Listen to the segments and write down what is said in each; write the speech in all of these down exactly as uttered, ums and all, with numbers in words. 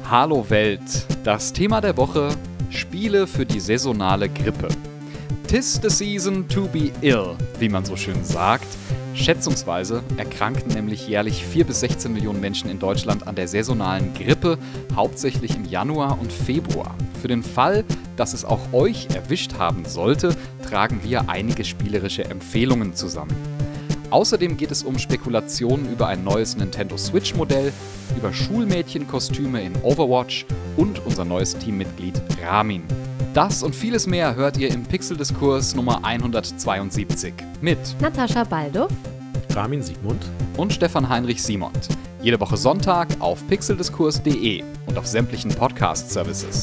Hallo Welt, das Thema der Woche: Spiele für die saisonale Grippe. 'Tis the season to be ill, wie man so schön sagt. Schätzungsweise erkranken nämlich jährlich vier bis sechzehn Millionen Menschen in Deutschland an der saisonalen Grippe, hauptsächlich im Januar und Februar. Für den Fall, dass es auch euch erwischt haben sollte, tragen wir einige spielerische Empfehlungen zusammen. Außerdem geht es um Spekulationen über ein neues Nintendo Switch-Modell, über Schulmädchenkostüme in Overwatch und unser neues Teammitglied Ramin. Das und vieles mehr hört ihr im Pixeldiskurs Nummer hundertzweiundsiebzig mit Natascha Baldo, Ramin Siegmund und Stefan Heinrich Simont. Jede Woche Sonntag auf pixeldiskurs punkt de und auf sämtlichen Podcast-Services.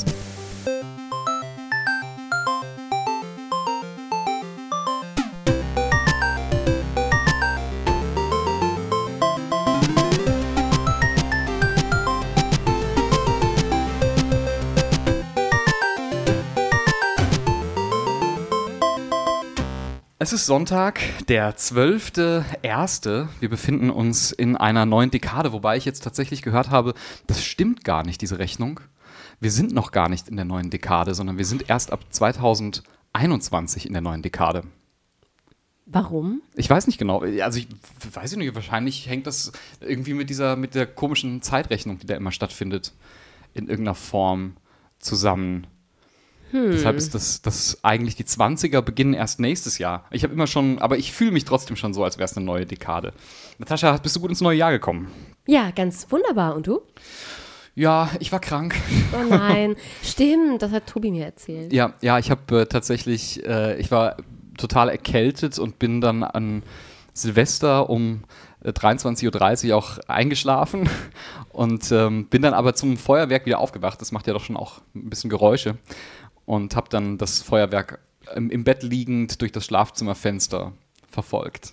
Es ist Sonntag, der zwölfte erste Wir befinden uns in einer neuen Dekade, wobei ich jetzt tatsächlich gehört habe, das stimmt gar nicht, diese Rechnung. Wir sind noch gar nicht in der neuen Dekade, sondern wir sind erst ab zweitausendeinundzwanzig in der neuen Dekade. Warum? Ich weiß nicht genau. Also ich weiß nicht, wahrscheinlich hängt das irgendwie mit dieser, mit der komischen Zeitrechnung, die da immer stattfindet, in irgendeiner Form zusammen. Hm. Deshalb ist das, das eigentlich die zwanziger beginnen erst nächstes Jahr. Ich habe immer schon, aber ich fühle mich trotzdem schon so, als wäre es eine neue Dekade. Natascha, bist du gut ins neue Jahr gekommen? Ja, ganz wunderbar. Und du? Ja, ich war krank. Oh nein, stimmt, das hat Tobi mir erzählt. Ja, ja, ich habe äh, tatsächlich, äh, ich war total erkältet und bin dann an Silvester um äh, dreiundzwanzig Uhr dreißig auch eingeschlafen und ähm, bin dann aber zum Feuerwerk wieder aufgewacht. Das macht ja doch schon auch ein bisschen Geräusche. Und habe dann das Feuerwerk im, im Bett liegend durch das Schlafzimmerfenster verfolgt.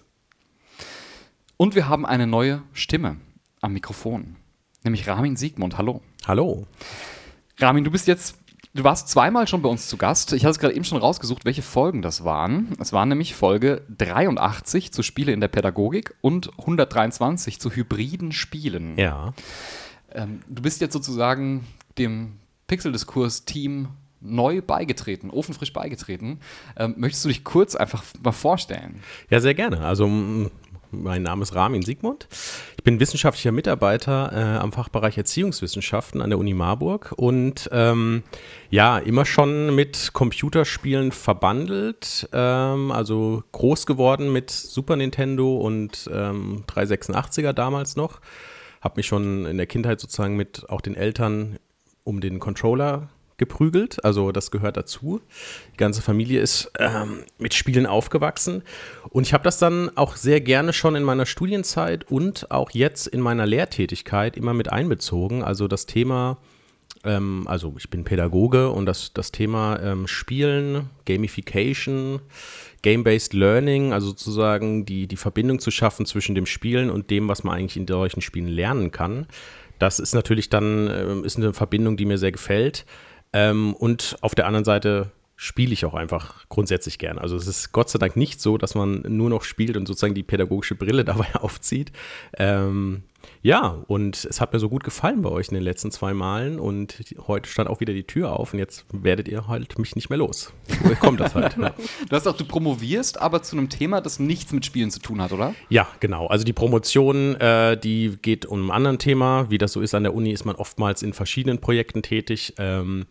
Und wir haben eine neue Stimme am Mikrofon, nämlich Ramin Siegmund. Hallo. Hallo. Ramin, du bist jetzt, du warst zweimal schon bei uns zu Gast. Ich hatte es gerade eben schon rausgesucht, welche Folgen das waren. Es waren nämlich Folge dreiundachtzig zu Spiele in der Pädagogik und hundertdreiundzwanzig zu hybriden Spielen. Ja. Ähm, du bist jetzt sozusagen dem Pixeldiskurs-Team neu beigetreten, ofenfrisch beigetreten. Ähm, möchtest du dich kurz einfach mal vorstellen? Ja, sehr gerne. Also m- mein Name ist Ramin Siegmund. Ich bin wissenschaftlicher Mitarbeiter äh, am Fachbereich Erziehungswissenschaften an der Uni Marburg und ähm, ja, immer schon mit Computerspielen verbandelt, ähm, also groß geworden mit Super Nintendo und ähm, dreihundertsechsundachtziger damals noch. Habe mich schon in der Kindheit sozusagen mit auch den Eltern um den Controller geprügelt, also das gehört dazu. Die ganze Familie ist ähm, mit Spielen aufgewachsen und ich habe das dann auch sehr gerne schon in meiner Studienzeit und auch jetzt in meiner Lehrtätigkeit immer mit einbezogen. Also das Thema, ähm, also ich bin Pädagoge und das, das Thema ähm, Spielen, Gamification, Game-Based Learning, also sozusagen die, die Verbindung zu schaffen zwischen dem Spielen und dem, was man eigentlich in solchen Spielen lernen kann. Das ist natürlich dann äh, ist eine Verbindung, die mir sehr gefällt. Ähm, und auf der anderen Seite spiele ich auch einfach grundsätzlich gern. Also es ist Gott sei Dank nicht so, dass man nur noch spielt und sozusagen die pädagogische Brille dabei aufzieht. Ähm, ja, und es hat mir so gut gefallen bei euch in den letzten zwei Malen und heute stand auch wieder die Tür auf und jetzt werdet ihr halt mich nicht mehr los. So kommt das halt. Ja. Du hast auch, du promovierst aber zu einem Thema, das nichts mit Spielen zu tun hat, oder? Ja, genau. Also die Promotion, äh, die geht um ein anderes Thema. Wie das so ist an der Uni, ist man oftmals in verschiedenen Projekten tätig. Ähm,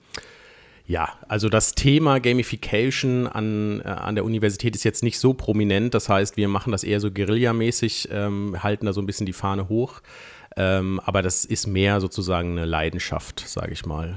Ja, also das Thema Gamification an, äh, an der Universität ist jetzt nicht so prominent. Das heißt, wir machen das eher so guerillamäßig, ähm, halten da so ein bisschen die Fahne hoch. Ähm, aber das ist mehr sozusagen eine Leidenschaft, sage ich mal.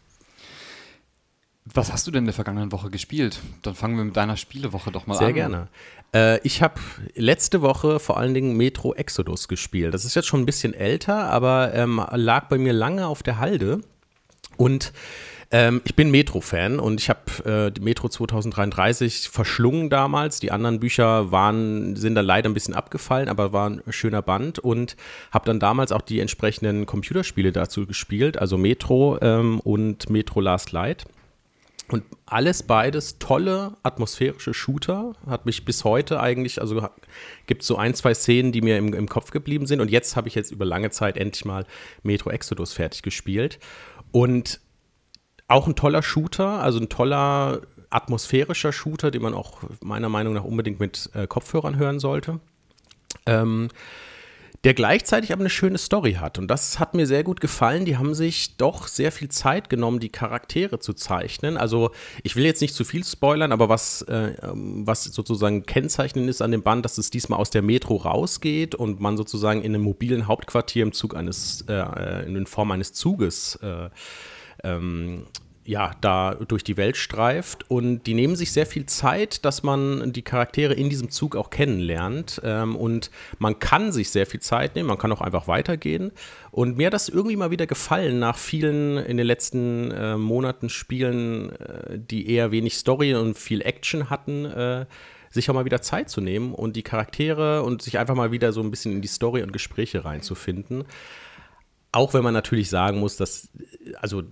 Was hast du denn in der vergangenen Woche gespielt? Dann fangen wir mit deiner Spielewoche doch mal Sehr an. Sehr gerne. Äh, ich habe letzte Woche vor allen Dingen Metro Exodus gespielt. Das ist jetzt schon ein bisschen älter, aber ähm, lag bei mir lange auf der Halde. Und Ähm, ich bin Metro-Fan und ich habe äh, die Metro zwanzig dreiunddreißig verschlungen damals. Die anderen Bücher waren, sind dann leider ein bisschen abgefallen, aber war ein schöner Band und habe dann damals auch die entsprechenden Computerspiele dazu gespielt, also Metro ähm, und Metro Last Light. Und alles beides tolle atmosphärische Shooter, hat mich bis heute eigentlich, also gibt es so ein, zwei Szenen, die mir im, im Kopf geblieben sind. Und jetzt habe ich jetzt über lange Zeit endlich mal Metro Exodus fertig gespielt. Und auch ein toller Shooter, also ein toller atmosphärischer Shooter, den man auch meiner Meinung nach unbedingt mit äh, Kopfhörern hören sollte. Ähm, der gleichzeitig aber eine schöne Story hat. Und das hat mir sehr gut gefallen. Die haben sich doch sehr viel Zeit genommen, die Charaktere zu zeichnen. Also ich will jetzt nicht zu viel spoilern, aber was, äh, was sozusagen kennzeichnend ist an dem Band, dass es diesmal aus der Metro rausgeht und man sozusagen in einem mobilen Hauptquartier im Zug eines, äh, in Form eines Zuges äh, ähm, ja, da durch die Welt streift, und die nehmen sich sehr viel Zeit, dass man die Charaktere in diesem Zug auch kennenlernt, ähm, und man kann sich sehr viel Zeit nehmen, man kann auch einfach weitergehen, und mir hat das irgendwie mal wieder gefallen nach vielen in den letzten äh, Monaten Spielen, äh, die eher wenig Story und viel Action hatten, äh, sich auch mal wieder Zeit zu nehmen und die Charaktere und sich einfach mal wieder so ein bisschen in die Story und Gespräche reinzufinden. Auch wenn man natürlich sagen muss, dass, also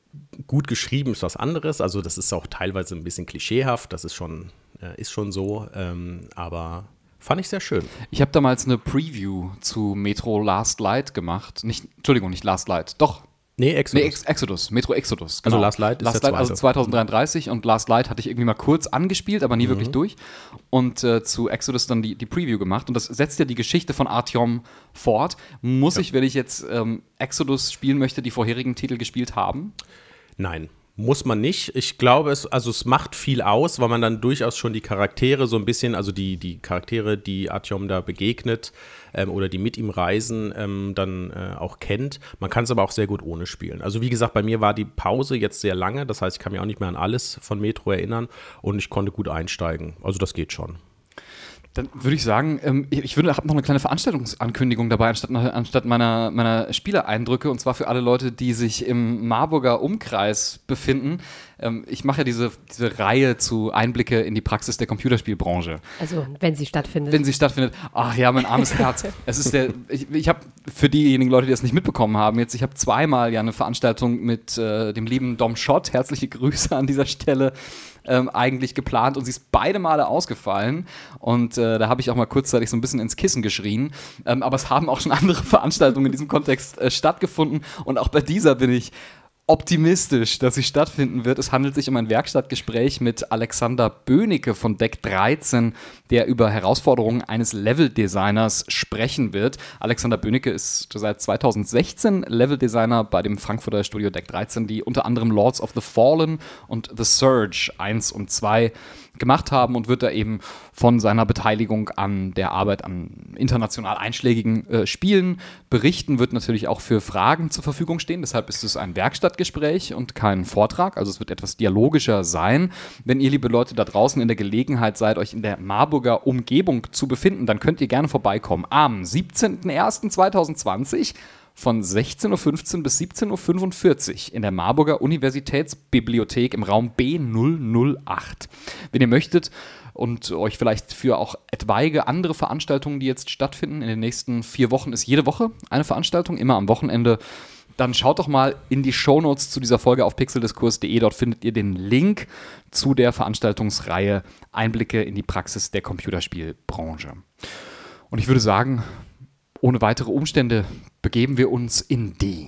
gut geschrieben ist was anderes, also das ist auch teilweise ein bisschen klischeehaft, das ist schon, äh, ist schon so, ähm, aber fand ich sehr schön. Ich habe damals eine Preview zu Metro Last Light gemacht, nicht, Entschuldigung, nicht Last Light, doch. Nee, Exodus. Nee, Ex- Exodus, Metro Exodus. Genau. Also Last Light ist Last der Light, also zweite. zwanzig dreiunddreißig, und Last Light hatte ich irgendwie mal kurz angespielt, aber nie mhm. wirklich durch. Und äh, zu Exodus dann die, die Preview gemacht. Und das setzt ja die Geschichte von Artyom fort. Muss ja. ich, wenn ich jetzt ähm, Exodus spielen möchte, die vorherigen Titel gespielt haben? Nein. Muss man nicht. Ich glaube, es, also es macht viel aus, weil man dann durchaus schon die Charaktere so ein bisschen, also die, die Charaktere, die Artyom da begegnet ähm, oder die mit ihm reisen, ähm, dann äh, auch kennt. Man kann es aber auch sehr gut ohne spielen. Also wie gesagt, bei mir war die Pause jetzt sehr lange, das heißt, ich kann mich auch nicht mehr an alles von Metro erinnern und ich konnte gut einsteigen. Also das geht schon. Dann würde ich sagen, ähm, ich, ich habe noch eine kleine Veranstaltungsankündigung dabei, anstatt, anstatt meiner, meiner Spieleeindrücke, und zwar für alle Leute, die sich im Marburger Umkreis befinden. Ähm, ich mache ja diese, diese Reihe zu Einblicke in die Praxis der Computerspielbranche. Also, wenn sie stattfindet. Wenn sie stattfindet. Ach ja, mein armes Herz. Es ist der, ich, ich habe für diejenigen Leute, die das nicht mitbekommen haben, jetzt, ich habe zweimal ja eine Veranstaltung mit äh, dem lieben Dom Schott, herzliche Grüße an dieser Stelle, Ähm, eigentlich geplant, und sie ist beide Male ausgefallen, und äh, da habe ich auch mal kurzzeitig so ein bisschen ins Kissen geschrien, ähm, aber es haben auch schon andere Veranstaltungen in diesem Kontext äh, stattgefunden, und auch bei dieser bin ich optimistisch, dass sie stattfinden wird. Es handelt sich um ein Werkstattgespräch mit Alexander Böhnecke von Deck dreizehn, der über Herausforderungen eines Leveldesigners sprechen wird. Alexander Böhnecke ist seit zweitausendsechzehn Leveldesigner bei dem Frankfurter Studio Deck dreizehn, die unter anderem Lords of the Fallen und The Surge eins und zwei gemacht haben, und wird da eben von seiner Beteiligung an der Arbeit an international einschlägigen äh, Spielen berichten, wird natürlich auch für Fragen zur Verfügung stehen. Deshalb ist es ein Werkstattgespräch und kein Vortrag, also es wird etwas dialogischer sein. Wenn ihr, liebe Leute da draußen, in der Gelegenheit seid, euch in der Marburger Umgebung zu befinden, dann könnt ihr gerne vorbeikommen. Am siebzehnten ersten zweitausendzwanzig von sechzehn Uhr fünfzehn bis siebzehn Uhr fünfundvierzig in der Marburger Universitätsbibliothek im Raum B null null acht. Wenn ihr möchtet und euch vielleicht für auch etwaige andere Veranstaltungen, die jetzt stattfinden, in den nächsten vier Wochen ist jede Woche eine Veranstaltung, immer am Wochenende, dann schaut doch mal in die Shownotes zu dieser Folge auf pixeldiskurs punkt de. Dort findet ihr den Link zu der Veranstaltungsreihe Einblicke in die Praxis der Computerspielbranche. Und ich würde sagen, ohne weitere Umstände begeben wir uns in die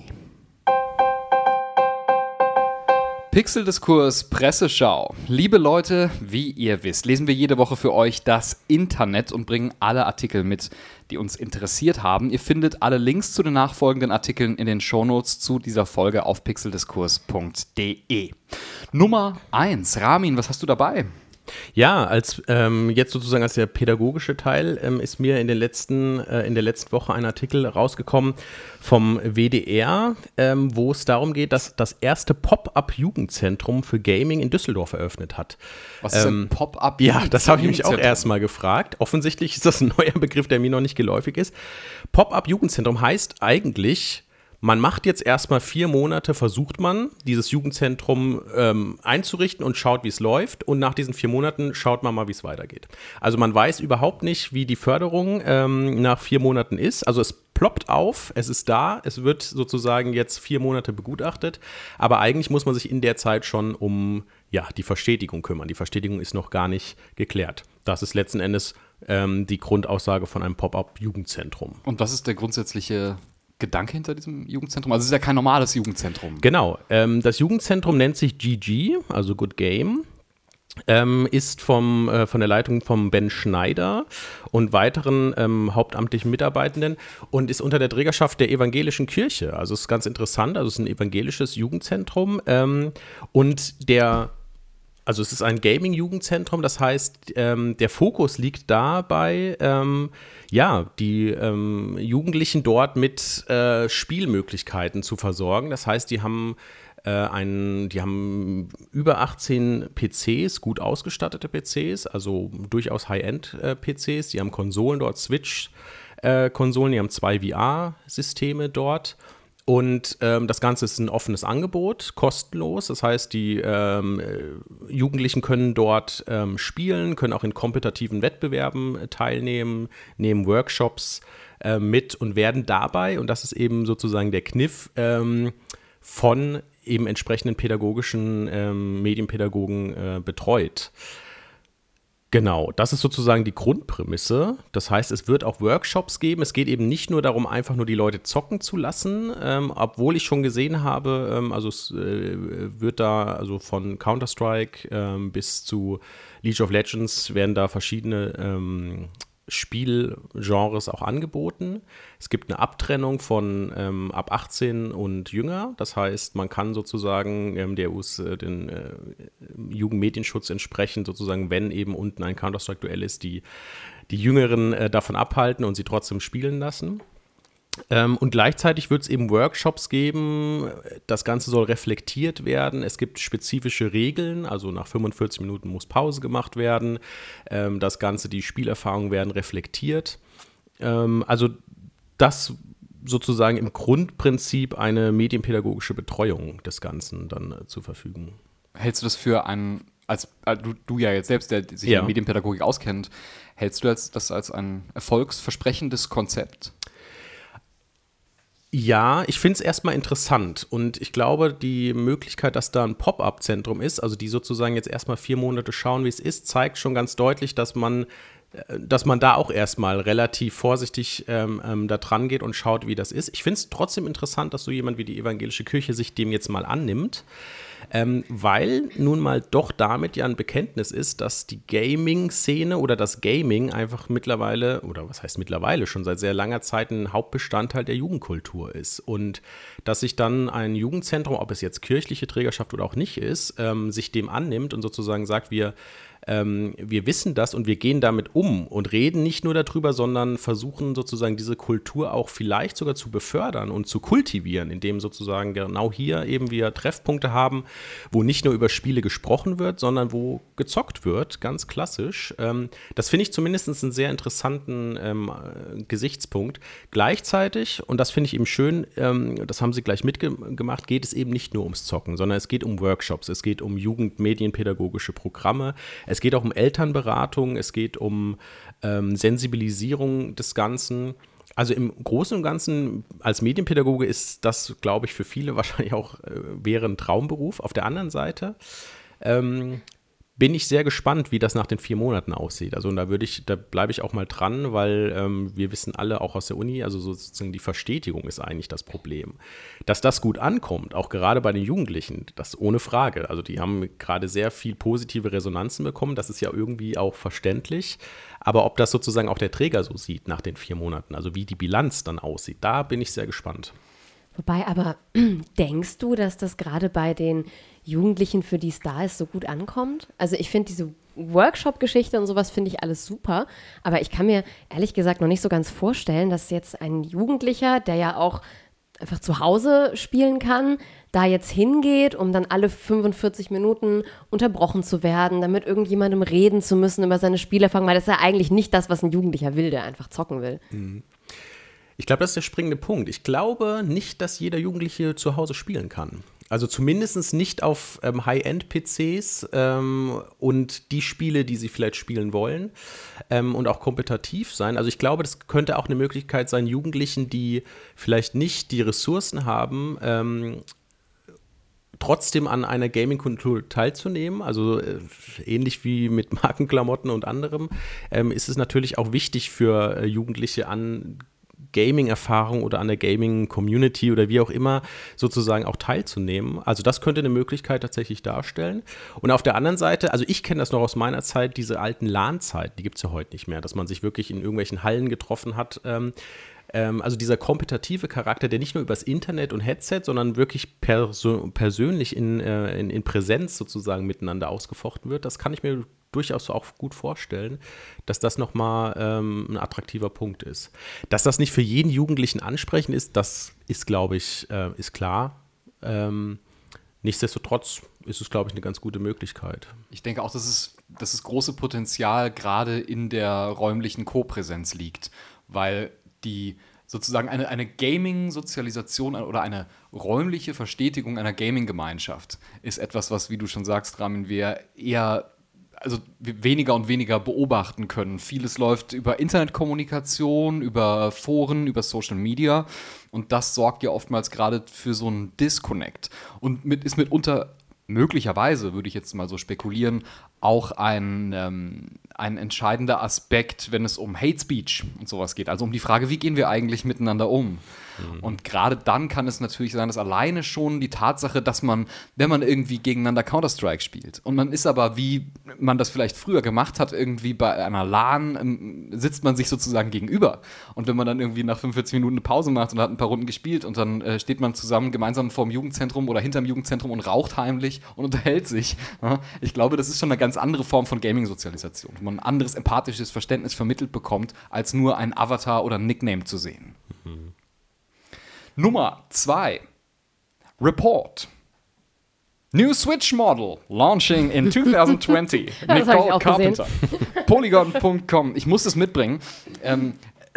Pixeldiskurs Presseschau. Liebe Leute, wie ihr wisst, lesen wir jede Woche für euch das Internet und bringen alle Artikel mit, die uns interessiert haben. Ihr findet alle Links zu den nachfolgenden Artikeln in den Shownotes zu dieser Folge auf pixeldiskurs punkt de. Nummer eins. Ramin, was hast du dabei? Ja, als ähm, jetzt sozusagen als der pädagogische Teil ähm, ist mir in, den letzten, äh, in der letzten Woche ein Artikel rausgekommen vom W D R, ähm, wo es darum geht, dass das erste Pop-up-Jugendzentrum für Gaming in Düsseldorf eröffnet hat. Was ist ähm, ein Pop-up? Ja, das habe ich mich auch erstmal gefragt. Offensichtlich ist das ein neuer Begriff, der mir noch nicht geläufig ist. Pop-up-Jugendzentrum heißt eigentlich, man macht jetzt erstmal vier Monate, versucht man, dieses Jugendzentrum ähm, einzurichten und schaut, wie es läuft. Und nach diesen vier Monaten schaut man mal, wie es weitergeht. Also man weiß überhaupt nicht, wie die Förderung ähm, nach vier Monaten ist. Also es ploppt auf, es ist da, es wird sozusagen jetzt vier Monate begutachtet, aber eigentlich muss man sich in der Zeit schon um ja, die Verstetigung kümmern. Die Verstetigung ist noch gar nicht geklärt. Das ist letzten Endes ähm, die Grundaussage von einem Pop-up-Jugendzentrum. Und was ist der grundsätzliche Gedanke hinter diesem Jugendzentrum? Also es ist ja kein normales Jugendzentrum. Genau, ähm, das Jugendzentrum nennt sich G G, also Good Game. Ähm, ist vom, äh, von der Leitung von Ben Schneider und weiteren ähm, hauptamtlichen Mitarbeitenden und ist unter der Trägerschaft der evangelischen Kirche. Also es ist ganz interessant, also es ist ein evangelisches Jugendzentrum ähm, und der, also es ist ein Gaming-Jugendzentrum, das heißt, ähm, der Fokus liegt dabei, ähm, ja, die ähm, Jugendlichen dort mit äh, Spielmöglichkeiten zu versorgen. Das heißt, die haben Ein, die haben über achtzehn P Cs, gut ausgestattete P Cs, also durchaus High-End-P Cs. Die haben Konsolen dort, Switch-Konsolen, die haben zwei V R-Systeme dort. Und ähm, das Ganze ist ein offenes Angebot, kostenlos. Das heißt, die ähm, Jugendlichen können dort ähm, spielen, können auch in kompetitiven Wettbewerben äh, teilnehmen, nehmen Workshops äh, mit und werden dabei, und das ist eben sozusagen der Kniff, ähm, von eben entsprechenden pädagogischen ähm, Medienpädagogen äh, betreut. Genau, das ist sozusagen die Grundprämisse. Das heißt, es wird auch Workshops geben. Es geht eben nicht nur darum, einfach nur die Leute zocken zu lassen, ähm, obwohl ich schon gesehen habe, ähm, also es äh, wird da also von Counter-Strike ähm, bis zu League of Legends werden da verschiedene ähm, Spielgenres auch angeboten. Es gibt eine Abtrennung von ähm, ab achtzehn und jünger. Das heißt, man kann sozusagen ähm, der U S, äh, den äh, Jugendmedienschutz entsprechend sozusagen, wenn eben unten ein Counter-Strike-Duell ist, die, die Jüngeren äh, davon abhalten und sie trotzdem spielen lassen. Ähm, und gleichzeitig wird es eben Workshops geben, das Ganze soll reflektiert werden, es gibt spezifische Regeln, also nach fünfundvierzig Minuten muss Pause gemacht werden, ähm, das Ganze, die Spielerfahrungen werden reflektiert. Ähm, also das sozusagen im Grundprinzip eine medienpädagogische Betreuung des Ganzen dann äh, zur Verfügung. Hältst du das für ein, als äh, du, du ja jetzt selbst, der sich Ja. in Medienpädagogik auskennt, hältst du das, das als ein erfolgsversprechendes Konzept? Ja, ich finde es erstmal interessant und ich glaube, die Möglichkeit, dass da ein Pop-up-Zentrum ist, also die sozusagen jetzt erstmal vier Monate schauen, wie es ist, zeigt schon ganz deutlich, dass man, dass man da auch erstmal relativ vorsichtig ähm, ähm, da dran geht und schaut, wie das ist. Ich finde es trotzdem interessant, dass so jemand wie die evangelische Kirche sich dem jetzt mal annimmt. Ähm, weil nun mal doch damit ja ein Bekenntnis ist, dass die Gaming-Szene oder das Gaming einfach mittlerweile, oder was heißt mittlerweile, schon seit sehr langer Zeit ein Hauptbestandteil der Jugendkultur ist. Und dass sich dann ein Jugendzentrum, ob es jetzt kirchliche Trägerschaft oder auch nicht ist, ähm, sich dem annimmt und sozusagen sagt, wir Ähm, wir wissen das und wir gehen damit um und reden nicht nur darüber, sondern versuchen sozusagen diese Kultur auch vielleicht sogar zu befördern und zu kultivieren, indem sozusagen genau hier eben wir Treffpunkte haben, wo nicht nur über Spiele gesprochen wird, sondern wo gezockt wird, ganz klassisch. Ähm, das finde ich zumindest einen sehr interessanten ähm, Gesichtspunkt. Gleichzeitig, und das finde ich eben schön, ähm, das haben sie gleich mitgemacht, geht es eben nicht nur ums Zocken, sondern es geht um Workshops, es geht um jugendmedienpädagogische Programme, es geht auch um Elternberatung, es geht um ähm, Sensibilisierung des Ganzen. Also im Großen und Ganzen als Medienpädagoge ist das, glaube ich, für viele wahrscheinlich auch äh, wäre ein Traumberuf. Auf der anderen Seite ähm, bin ich sehr gespannt, wie das nach den vier Monaten aussieht. Also und da würde ich, da bleibe ich auch mal dran, weil ähm, wir wissen alle auch aus der Uni, also sozusagen die Verstetigung ist eigentlich das Problem. Dass das gut ankommt, auch gerade bei den Jugendlichen, das ohne Frage. Also die haben gerade sehr viel positive Resonanzen bekommen, das ist ja irgendwie auch verständlich. Aber ob das sozusagen auch der Träger so sieht nach den vier Monaten, also wie die Bilanz dann aussieht, da bin ich sehr gespannt. Wobei aber, denkst du, dass das gerade bei den Jugendlichen, für die es da ist, so gut ankommt? Also ich finde diese Workshop-Geschichte und sowas finde ich alles super, aber ich kann mir ehrlich gesagt noch nicht so ganz vorstellen, dass jetzt ein Jugendlicher, der ja auch einfach zu Hause spielen kann, da jetzt hingeht, um dann alle fünfundvierzig Minuten unterbrochen zu werden, damit irgendjemandem reden zu müssen über seine Spielerfahrung, weil das ist ja eigentlich nicht das, was ein Jugendlicher will, der einfach zocken will. Mhm. Ich glaube, das ist der springende Punkt. Ich glaube nicht, dass jeder Jugendliche zu Hause spielen kann. Also zumindest nicht auf ähm, High-End-P Cs ähm, und die Spiele, die sie vielleicht spielen wollen ähm, und auch kompetitiv sein. Also ich glaube, das könnte auch eine Möglichkeit sein, Jugendlichen, die vielleicht nicht die Ressourcen haben, ähm, trotzdem an einer Gaming-Kultur teilzunehmen. Also äh, ähnlich wie mit Markenklamotten und anderem ähm, ist es natürlich auch wichtig für äh, Jugendliche an Gaming-Erfahrung oder an der Gaming-Community oder wie auch immer sozusagen auch teilzunehmen. Also das könnte eine Möglichkeit tatsächlich darstellen. Und auf der anderen Seite, also ich kenne das noch aus meiner Zeit, diese alten LAN-Zeiten, die gibt es ja heute nicht mehr, dass man sich wirklich in irgendwelchen Hallen getroffen hat. Ähm, ähm, also dieser kompetitive Charakter, der nicht nur übers Internet und Headset, sondern wirklich perso- persönlich in, äh, in, in Präsenz sozusagen miteinander ausgefochten wird, das kann ich mir durchaus auch gut vorstellen, dass das nochmal ähm, ein attraktiver Punkt ist. Dass das nicht für jeden Jugendlichen ansprechend ist, das ist, glaube ich, äh, ist klar. Ähm, nichtsdestotrotz ist es, glaube ich, eine ganz gute Möglichkeit. Ich denke auch, dass es, dass es große Potenzial gerade in der räumlichen Kopräsenz liegt, weil die sozusagen eine, eine Gaming-Sozialisation oder eine räumliche Verstetigung einer Gaming-Gemeinschaft ist etwas, was, wie du schon sagst, Ramin, wir eher also weniger und weniger beobachten können. Vieles läuft über Internetkommunikation, über Foren, über Social Media und das sorgt ja oftmals gerade für so einen Disconnect und mit, ist mitunter möglicherweise, würde ich jetzt mal so spekulieren, auch ein, ähm, ein entscheidender Aspekt, wenn es um Hate Speech und sowas geht. Also um die Frage, wie gehen wir eigentlich miteinander um? Mhm. Und gerade dann kann es natürlich sein, dass alleine schon die Tatsache, dass man, wenn man irgendwie gegeneinander Counter-Strike spielt und man ist aber, wie man das vielleicht früher gemacht hat, irgendwie bei einer LAN, ähm, sitzt man sich sozusagen gegenüber. Und wenn man dann irgendwie nach fünfundvierzig Minuten eine Pause macht und hat ein paar Runden gespielt und dann äh, steht man zusammen gemeinsam vor dem Jugendzentrum oder hinterm Jugendzentrum und raucht heimlich und unterhält sich. Ja? Ich glaube, das ist schon eine ganz andere Form von Gaming-Sozialisation, wo man ein anderes empathisches Verständnis vermittelt bekommt, als nur ein Avatar oder ein Nickname zu sehen. Mhm. Nummer zwei. Report. New Switch Model launching in twenty twenty. Nicole Carpenter. Polygon Punkt com. Ich muss es mitbringen. Ähm,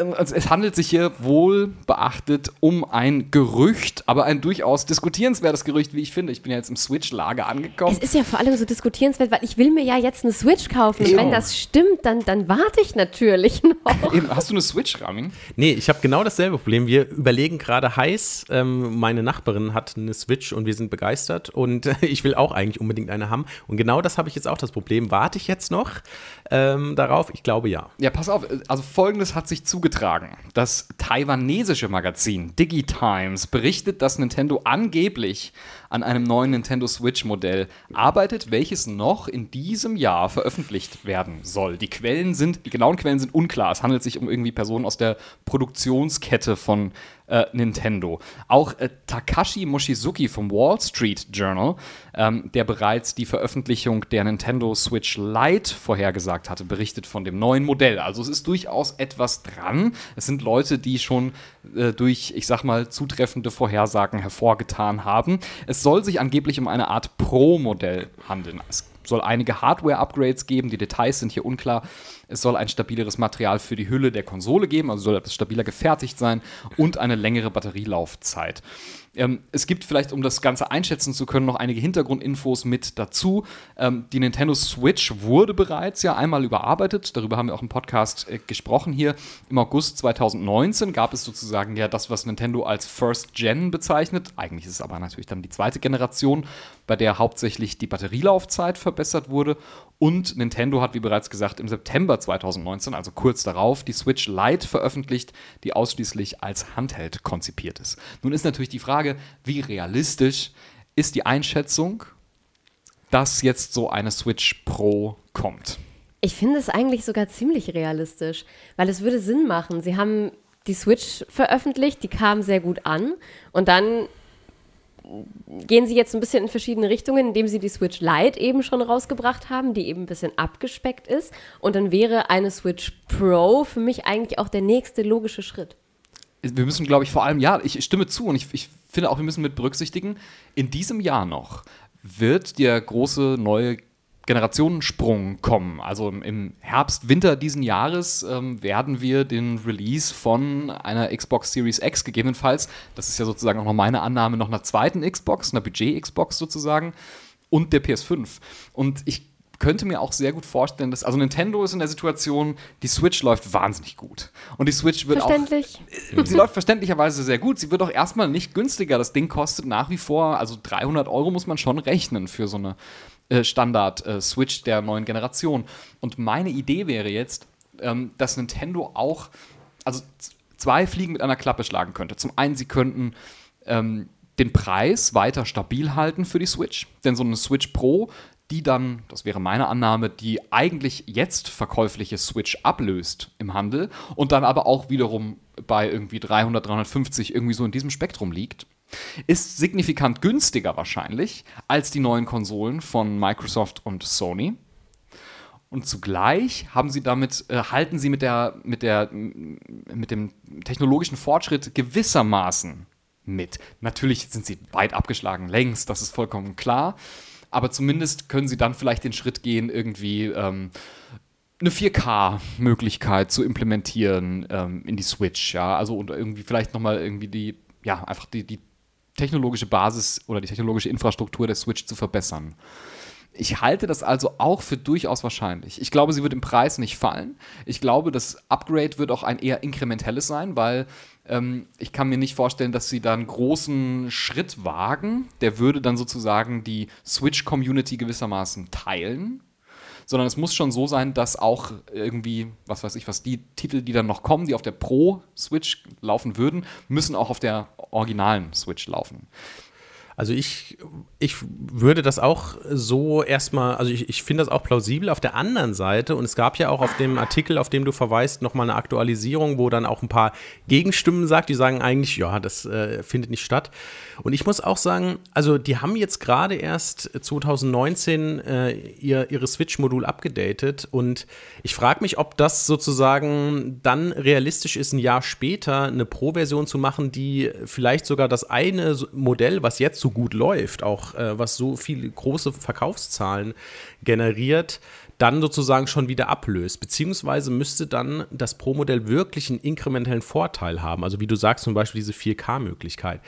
Es handelt sich hier wohl beachtet um ein Gerücht, aber ein durchaus diskutierenswertes Gerücht, wie ich finde. Ich bin ja jetzt im Switch-Lager angekommen. Es ist ja vor allem so diskutierenswert, weil ich will mir ja jetzt eine Switch kaufen. Und wenn das stimmt, dann, dann warte ich natürlich noch. Eben. Hast du eine Switch, Ramin? Nee, ich habe genau dasselbe Problem. Wir überlegen gerade heiß, ähm, meine Nachbarin hat eine Switch und wir sind begeistert und äh, ich will auch eigentlich unbedingt eine haben. Und genau das habe ich jetzt auch das Problem. Warte ich jetzt noch ähm, darauf? Ich glaube ja. Ja, pass auf. Also Folgendes hat sich zugetragen. Das taiwanesische Magazin DigiTimes berichtet, dass Nintendo angeblich an einem neuen Nintendo Switch-Modell arbeitet, welches noch in diesem Jahr veröffentlicht werden soll. Die Quellen sind, die genauen Quellen sind unklar. Es handelt sich um irgendwie Personen aus der Produktionskette von äh, Nintendo. Auch äh, Takashi Mochizuki vom Wall Street Journal, ähm, der bereits die Veröffentlichung der Nintendo Switch Lite vorhergesagt hatte, berichtet von dem neuen Modell. Also es ist durchaus etwas dran. Es sind Leute, die schon äh, durch, ich sag mal, zutreffende Vorhersagen hervorgetan haben. Es soll sich angeblich um eine Art Pro-Modell handeln. Es soll einige Hardware-Upgrades geben, die Details sind hier unklar. Es soll ein stabileres Material für die Hülle der Konsole geben, also soll etwas stabiler gefertigt sein und eine längere Batterielaufzeit. Ähm, es gibt vielleicht, um das Ganze einschätzen zu können, noch einige Hintergrundinfos mit dazu. Ähm, die Nintendo Switch wurde bereits ja einmal überarbeitet, darüber haben wir auch im Podcast äh, gesprochen hier. Im August zwanzig neunzehn gab es sozusagen ja das, was Nintendo als First Gen bezeichnet. Eigentlich ist es aber natürlich dann die zweite Generation, bei der hauptsächlich die Batterielaufzeit verbessert wurde. Und Nintendo hat, wie bereits gesagt, im September zwanzig neunzehn, also kurz darauf, die Switch Lite veröffentlicht, die ausschließlich als Handheld konzipiert ist. Nun ist natürlich die Frage, wie realistisch ist die Einschätzung, dass jetzt so eine Switch Pro kommt? Ich finde es eigentlich sogar ziemlich realistisch, weil es würde Sinn machen. Sie haben die Switch veröffentlicht, die kam sehr gut an und dann gehen sie jetzt ein bisschen in verschiedene Richtungen, indem sie die Switch Lite eben schon rausgebracht haben, die eben ein bisschen abgespeckt ist. Und dann wäre eine Switch Pro für mich eigentlich auch der nächste logische Schritt. Wir müssen, glaube ich, vor allem, ja, ich stimme zu und ich, ich finde auch, wir müssen mit berücksichtigen, in diesem Jahr noch wird der große neue Generationensprung kommen. Also im Herbst, Winter diesen Jahres ähm, werden wir den Release von einer Xbox Series X gegebenenfalls, das ist ja sozusagen auch noch meine Annahme, noch einer zweiten Xbox, einer Budget-Xbox sozusagen, und der P S fünf. Und ich könnte mir auch sehr gut vorstellen, dass, also Nintendo ist in der Situation, die Switch läuft wahnsinnig gut. Und die Switch wird Verständlich. auch, sie läuft verständlicherweise sehr gut. Sie wird auch erstmal nicht günstiger. Das Ding kostet nach wie vor, also dreihundert Euro muss man schon rechnen für so eine äh, Standard-Switch äh, der neuen Generation. Und meine Idee wäre jetzt, ähm, dass Nintendo auch, also z- zwei Fliegen mit einer Klappe schlagen könnte. Zum einen, sie könnten ähm, den Preis weiter stabil halten für die Switch, denn so eine Switch Pro, die dann, das wäre meine Annahme, die eigentlich jetzt verkäufliche Switch ablöst im Handel und dann aber auch wiederum bei irgendwie dreihundert, dreihundertfünfzig irgendwie so in diesem Spektrum liegt, ist signifikant günstiger wahrscheinlich als die neuen Konsolen von Microsoft und Sony. Und zugleich haben sie damit, äh, halten sie mit der, mit der, mit dem technologischen Fortschritt gewissermaßen mit. Natürlich sind sie weit abgeschlagen, längst, das ist vollkommen klar. Aber zumindest können sie dann vielleicht den Schritt gehen, irgendwie ähm, eine vier K-Möglichkeit zu implementieren ähm, in die Switch, ja, also und irgendwie vielleicht nochmal irgendwie die, ja, einfach die, die technologische Basis oder die technologische Infrastruktur der Switch zu verbessern. Ich halte das also auch für durchaus wahrscheinlich. Ich glaube, sie wird im Preis nicht fallen. Ich glaube, das Upgrade wird auch ein eher inkrementelles sein, weil ähm, ich kann mir nicht vorstellen, dass sie da einen großen Schritt wagen. Der würde dann sozusagen die Switch-Community gewissermaßen teilen. Sondern es muss schon so sein, dass auch irgendwie, was weiß ich, was die Titel, die dann noch kommen, die auf der Pro-Switch laufen würden, müssen auch auf der originalen Switch laufen. Also ich, ich würde das auch so erstmal, also ich, ich finde das auch plausibel. Auf der anderen Seite, und es gab ja auch auf dem Artikel, auf dem du verweist, nochmal eine Aktualisierung, wo dann auch ein paar Gegenstimmen sagt, die sagen eigentlich, ja, das äh, findet nicht statt. Und ich muss auch sagen, also die haben jetzt gerade erst zwanzig neunzehn äh, ihr, ihre Switch-Modul abgedatet und ich frage mich, ob das sozusagen dann realistisch ist, ein Jahr später eine Pro-Version zu machen, die vielleicht sogar das eine Modell, was jetzt so gut läuft, auch äh, was so viele große Verkaufszahlen generiert, dann sozusagen schon wieder ablöst. Beziehungsweise müsste dann das Pro-Modell wirklich einen inkrementellen Vorteil haben. Also wie du sagst, zum Beispiel diese vier K-Möglichkeit.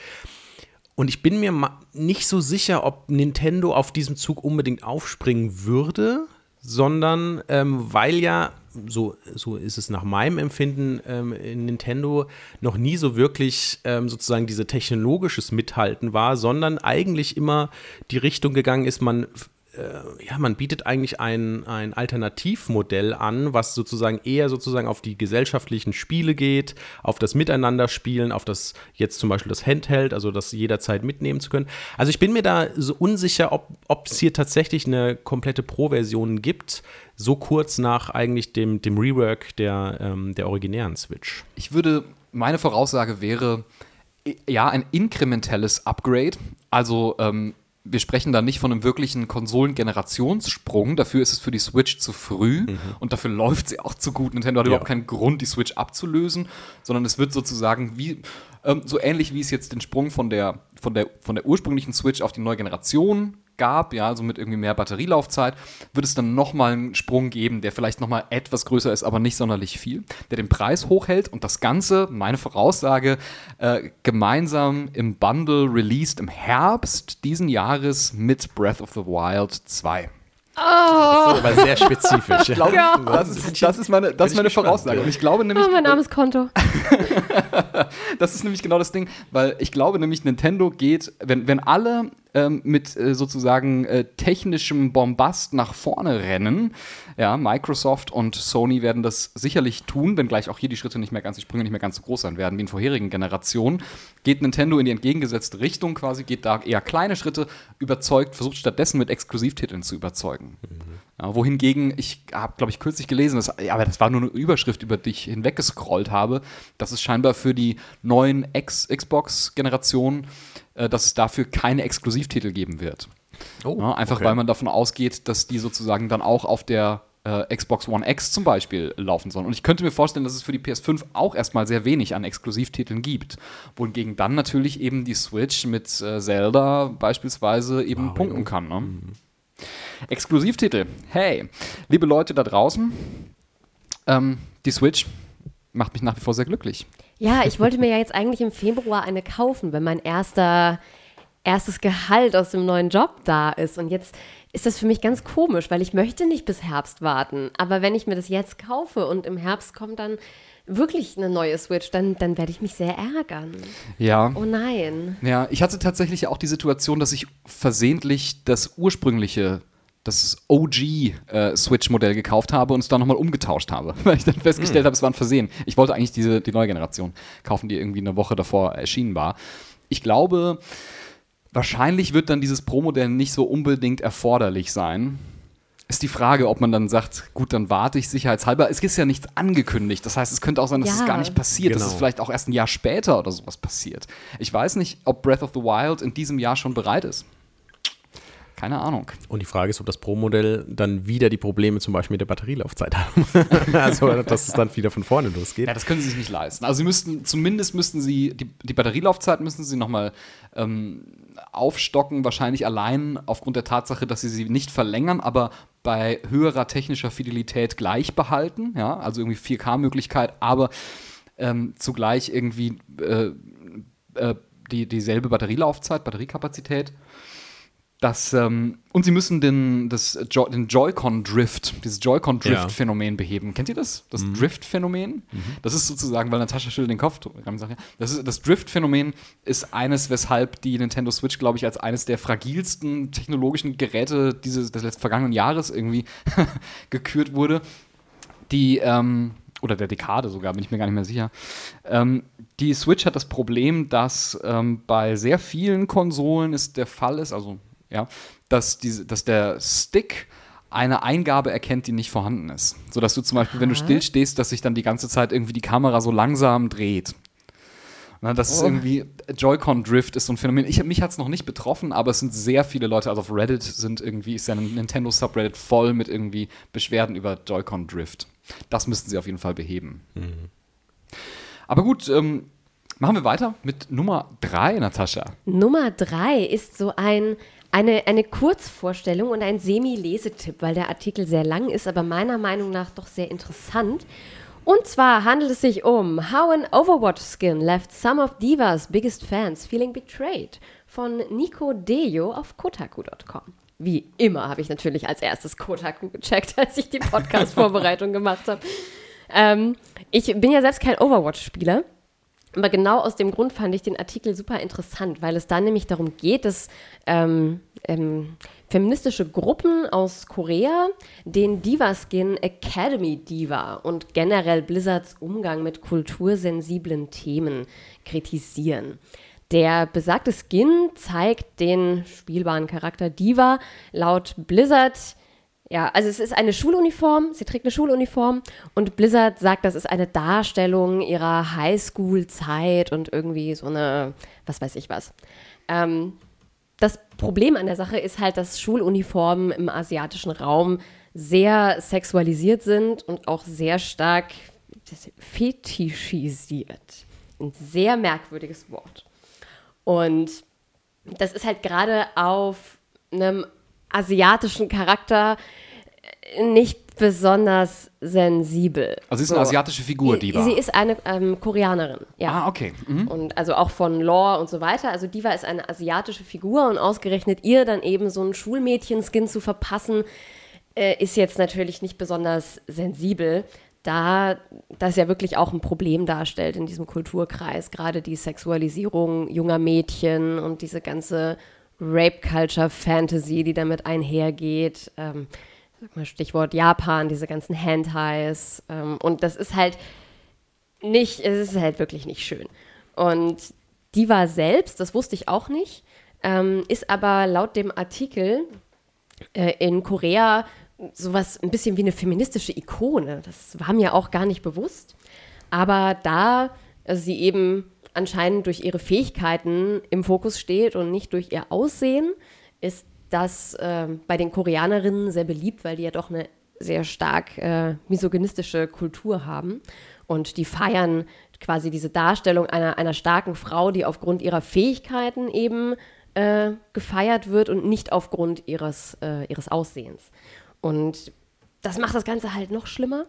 Und ich bin mir ma- nicht so sicher, ob Nintendo auf diesem Zug unbedingt aufspringen würde, sondern ähm, weil ja, so, so ist es nach meinem Empfinden, ähm, in Nintendo noch nie so wirklich ähm, sozusagen diese technologisches Mithalten war, sondern eigentlich immer die Richtung gegangen ist, man äh, ja, man bietet eigentlich ein, ein Alternativmodell an, was sozusagen eher sozusagen auf die gesellschaftlichen Spiele geht, auf das Miteinanderspielen, auf das jetzt zum Beispiel das Handheld, also das jederzeit mitnehmen zu können. Also ich bin mir da so unsicher, ob ob es hier tatsächlich eine komplette Pro-Version gibt, so kurz nach eigentlich dem, dem Rework der, ähm, der originären Switch. Ich würde, meine Voraussage wäre, ja, ein inkrementelles Upgrade, also ähm, wir sprechen da nicht von einem wirklichen Konsolengenerationssprung. Dafür ist es für die Switch zu früh mhm. und dafür läuft sie auch zu gut. Nintendo hat ja. überhaupt keinen Grund, die Switch abzulösen, sondern es wird sozusagen wie ähm, so ähnlich wie es jetzt den Sprung von der, von der, von der ursprünglichen Switch auf die neue Generation gab, ja, also mit irgendwie mehr Batterielaufzeit, wird es dann nochmal einen Sprung geben, der vielleicht nochmal etwas größer ist, aber nicht sonderlich viel, der den Preis hochhält und das Ganze, meine Voraussage, äh, gemeinsam im Bundle released im Herbst diesen Jahres mit Breath of the Wild zwei. Oh. Das ist aber sehr spezifisch. Ich glaube, das, ist, das ist meine, das ist meine Voraussage. Und ich glaube nämlich, oh, mein armes Konto. das ist nämlich genau das Ding, weil ich glaube nämlich, Nintendo geht, wenn, wenn alle ähm, mit äh, sozusagen äh, technischem Bombast nach vorne rennen, ja, Microsoft und Sony werden das sicherlich tun, wenngleich auch hier die Schritte nicht mehr ganz, die Sprünge nicht mehr ganz so groß sein werden wie in vorherigen Generationen, geht Nintendo in die entgegengesetzte Richtung quasi, geht da eher kleine Schritte, überzeugt, versucht stattdessen mit Exklusivtiteln zu überzeugen. Mhm. Ja, wohingegen, ich habe, glaube ich, kürzlich gelesen, dass, ja, aber das war nur eine Überschrift, über die ich hinweggescrollt habe, dass es scheinbar für die neuen X- Xbox-Generationen, äh, dass es dafür keine Exklusivtitel geben wird. Oh, ja, einfach okay. weil man davon ausgeht, dass die sozusagen dann auch auf der äh, Xbox One X zum Beispiel laufen sollen. Und ich könnte mir vorstellen, dass es für die P S fünf auch erstmal sehr wenig an Exklusivtiteln gibt. Wohingegen dann natürlich eben die Switch mit äh, Zelda beispielsweise eben Mario. punkten kann. Ne? Mhm. Exklusivtitel. Hey, liebe Leute da draußen, ähm, die Switch macht mich nach wie vor sehr glücklich. Ja, ich wollte mir ja jetzt eigentlich im Februar eine kaufen, wenn mein erster, erstes Gehalt aus dem neuen Job da ist. Und jetzt ist das für mich ganz komisch, weil ich möchte nicht bis Herbst warten. Aber wenn ich mir das jetzt kaufe und im Herbst kommt dann wirklich eine neue Switch, dann, dann werde ich mich sehr ärgern. Ja. Oh nein. Ja, ich hatte tatsächlich auch die Situation, dass ich versehentlich das ursprüngliche, das O G-Switch-Modell äh, gekauft habe und es dann nochmal umgetauscht habe, weil ich dann festgestellt hm. habe, es war ein Versehen. Ich wollte eigentlich diese, die neue Generation kaufen, die irgendwie eine Woche davor erschienen war. Ich glaube, wahrscheinlich wird dann dieses Pro-Modell nicht so unbedingt erforderlich sein. Ist die Frage, ob man dann sagt, gut, dann warte ich sicherheitshalber. Es ist ja nichts angekündigt. Das heißt, es könnte auch sein, dass ja. es gar nicht passiert. Genau. Dass es vielleicht auch erst ein Jahr später oder sowas passiert. Ich weiß nicht, ob Breath of the Wild in diesem Jahr schon bereit ist. Keine Ahnung. Und die Frage ist, ob das Pro-Modell dann wieder die Probleme zum Beispiel mit der Batterielaufzeit haben. Also, dass es dann wieder von vorne losgeht. Ja, das können sie sich nicht leisten. Also sie müssten, zumindest müssten sie, die, die Batterielaufzeit müssen sie nochmal ähm, aufstocken, wahrscheinlich allein aufgrund der Tatsache, dass sie sie nicht verlängern, aber bei höherer technischer Fidelität gleich behalten. Ja, also irgendwie vier K-Möglichkeit, aber ähm, zugleich irgendwie äh, äh, die, dieselbe Batterielaufzeit, Batteriekapazität. Das, ähm, und sie müssen den, das jo- den Joy-Con-Drift, dieses Joy-Con-Drift-Phänomen beheben. Kennt ihr das? Das mhm. Drift-Phänomen? Mhm. Das ist sozusagen, weil Natascha schüttelt den Kopf. Das, ist, das Drift-Phänomen ist eines, weshalb die Nintendo Switch, glaube ich, als eines der fragilsten technologischen Geräte dieses, des letzten vergangenen Jahres irgendwie gekürt wurde. Die, ähm, oder der Dekade sogar, bin ich mir gar nicht mehr sicher. Ähm, die Switch hat das Problem, dass ähm, bei sehr vielen Konsolen es der Fall ist, also ja, dass, diese, dass der Stick eine Eingabe erkennt, die nicht vorhanden ist. Sodass du zum Beispiel, wenn du stillstehst, dass sich dann die ganze Zeit irgendwie die Kamera so langsam dreht. Na, das oh. ist irgendwie, Joy-Con-Drift ist so ein Phänomen. Ich, mich hat es noch nicht betroffen, aber es sind sehr viele Leute, also auf Reddit sind irgendwie, ist ja ein Nintendo-Subreddit voll mit irgendwie Beschwerden über Joy-Con-Drift. Das müssten sie auf jeden Fall beheben. Mhm. Aber gut, ähm, machen wir weiter mit Nummer drei, Natascha. Nummer drei ist so ein Eine, eine Kurzvorstellung und ein Semi-Lesetipp, weil der Artikel sehr lang ist, aber meiner Meinung nach doch sehr interessant. Und zwar handelt es sich um How an Overwatch Skin Left Some of Divas Biggest Fans Feeling Betrayed von Nico Dejo auf Kotaku Punkt com. Wie immer habe ich natürlich als erstes Kotaku gecheckt, als ich die Podcast-Vorbereitung gemacht habe. Ähm, ich bin ja selbst kein Overwatch-Spieler. Aber genau aus dem Grund fand ich den Artikel super interessant, weil es da nämlich darum geht, dass ähm, ähm, feministische Gruppen aus Korea den Diva-Skin Academy Diva und generell Blizzards Umgang mit kultursensiblen Themen kritisieren. Der besagte Skin zeigt den spielbaren Charakter Diva laut Blizzard. Ja, also es ist eine Schuluniform, sie trägt eine Schuluniform und Blizzard sagt, das ist eine Darstellung ihrer Highschool-Zeit und irgendwie so eine, was weiß ich was. Ähm, das Problem an der Sache ist halt, dass Schuluniformen im asiatischen Raum sehr sexualisiert sind und auch sehr stark fetischisiert. Ein sehr merkwürdiges Wort. Und das ist halt gerade auf einem asiatischen Charakter nicht besonders sensibel. Also sie ist eine so. asiatische Figur, Diva. Sie ist eine ähm, Koreanerin, ja. Ah, okay. Mhm. Und also auch von Lore und so weiter. Also Diva ist eine asiatische Figur und ausgerechnet ihr dann eben so einen Schulmädchen-Skin zu verpassen, äh, ist jetzt natürlich nicht besonders sensibel, da das ja wirklich auch ein Problem darstellt in diesem Kulturkreis. Gerade die Sexualisierung junger Mädchen und diese ganze Rape-Culture-Fantasy, die damit einhergeht. Ähm, sag mal Stichwort Japan, diese ganzen Hentais. Ähm, und das ist halt nicht, es ist halt wirklich nicht schön. Und Diva selbst, das wusste ich auch nicht, ähm, ist aber laut dem Artikel äh, in Korea sowas ein bisschen wie eine feministische Ikone. Das war mir auch gar nicht bewusst. Aber da also sie eben anscheinend durch ihre Fähigkeiten im Fokus steht und nicht durch ihr Aussehen, ist das äh, bei den Koreanerinnen sehr beliebt, weil die ja doch eine sehr stark äh, misogynistische Kultur haben. Und die feiern quasi diese Darstellung einer, einer starken Frau, die aufgrund ihrer Fähigkeiten eben äh, gefeiert wird und nicht aufgrund ihres, äh, ihres Aussehens. Und das macht das Ganze halt noch schlimmer,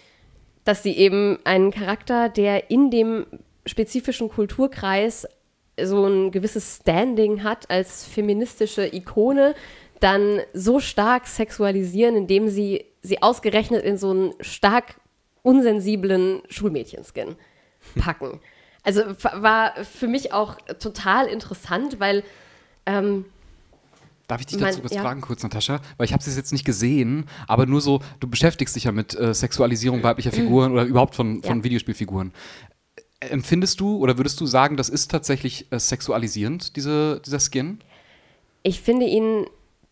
dass sie eben einen Charakter, der in dem spezifischen Kulturkreis so ein gewisses Standing hat als feministische Ikone, dann so stark sexualisieren, indem sie sie ausgerechnet in so einen stark unsensiblen Schulmädchenskin packen. Also f- war für mich auch total interessant, weil ähm, Darf ich dich dazu Man- was ja. fragen kurz, Natascha? Weil ich habe es jetzt nicht gesehen, aber nur so, du beschäftigst dich ja mit äh, Sexualisierung weiblicher Figuren oder überhaupt von, von Ja. Videospielfiguren. Äh, Empfindest du oder würdest du sagen, das ist tatsächlich äh, sexualisierend, diese, dieser Skin? ich finde ihn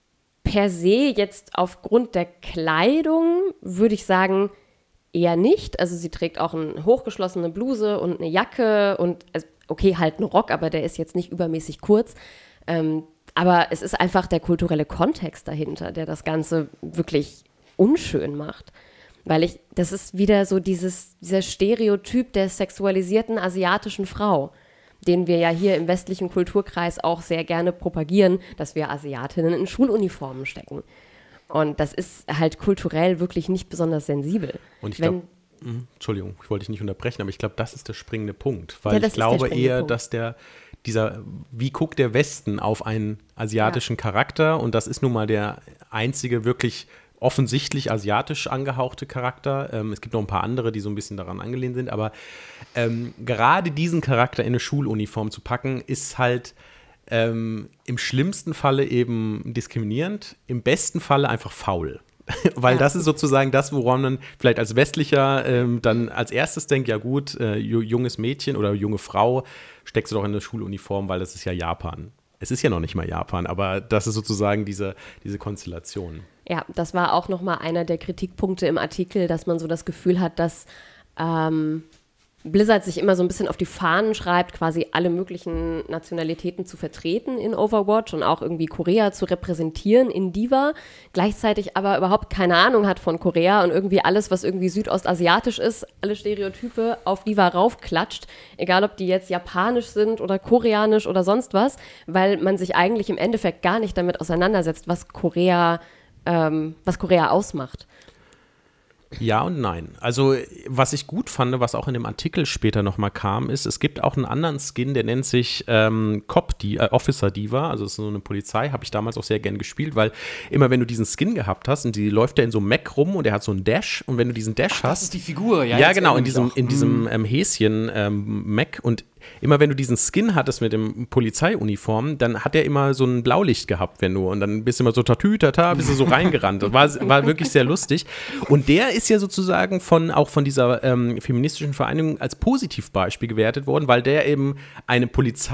per se jetzt aufgrund der Kleidung, würde ich sagen, eher nicht. Also sie trägt auch eine hochgeschlossene Bluse und eine Jacke und, also okay, halt einen Rock, aber der ist jetzt nicht übermäßig kurz. Ähm, aber es ist einfach der kulturelle Kontext dahinter, der das Ganze wirklich unschön macht. Weil ich, das ist wieder so dieses, dieser Stereotyp der sexualisierten asiatischen Frau, den wir ja hier im westlichen Kulturkreis auch sehr gerne propagieren, dass wir Asiatinnen in Schuluniformen stecken. Und das ist halt kulturell wirklich nicht besonders sensibel. Und ich Wenn- glaube, Entschuldigung, ich wollte dich nicht unterbrechen, aber ich glaube, das ist der springende Punkt. Weil Ja, das ich ist der glaube springende eher, Punkt. dass der, dieser, wie guckt der Westen auf einen asiatischen Charakter? Und das ist nun mal der einzige wirklich offensichtlich asiatisch angehauchte Charakter. Ähm, es gibt noch ein paar andere, die so ein bisschen daran angelehnt sind, aber ähm, gerade diesen Charakter in eine Schuluniform zu packen, ist halt ähm, im schlimmsten Falle eben diskriminierend, im besten Falle einfach faul. Weil Ja. das ist sozusagen das, woran man vielleicht als Westlicher ähm, dann als erstes denkt, ja gut, äh, ju- junges Mädchen oder junge Frau, steckst du doch in eine Schuluniform, weil das ist ja Japan. Es ist ja noch nicht mal Japan, aber das ist sozusagen diese, diese Konstellation. Ja, das war auch nochmal einer der Kritikpunkte im Artikel, dass man so das Gefühl hat, dass ähm, Blizzard sich immer so ein bisschen auf die Fahnen schreibt, quasi alle möglichen Nationalitäten zu vertreten in Overwatch und auch irgendwie Korea zu repräsentieren in Diva, gleichzeitig aber überhaupt keine Ahnung hat von Korea und irgendwie alles, was irgendwie südostasiatisch ist, alle Stereotype auf Diva raufklatscht, egal ob die jetzt japanisch sind oder koreanisch oder sonst was, weil man sich eigentlich im Endeffekt gar nicht damit auseinandersetzt, was Korea ähm, was Korea ausmacht. Ja und nein. Also, was ich gut fand, was auch in dem Artikel später nochmal kam, ist, es gibt auch einen anderen Skin, der nennt sich ähm, Cop, die, äh, Officer Diva, also das ist so eine Polizei, habe ich damals auch sehr gern gespielt, weil immer wenn du diesen Skin gehabt hast und die läuft ja in so einem Mac rum und der hat so einen Dash und wenn du diesen Dash hast. Das ist die Figur, ja. Ja, jetzt genau, erinnere in ich diesem, mich auch. in diesem ähm, Häschen ähm, Mac und immer wenn du diesen Skin hattest mit dem Polizeiuniform, dann hat er immer so ein Blaulicht gehabt, wenn du, und dann bist du immer so tatü, tata, bist du so reingerannt. Das war, war wirklich sehr lustig. Und der ist ja sozusagen von, auch von dieser ähm, feministischen Vereinigung als Positivbeispiel gewertet worden, weil der eben eine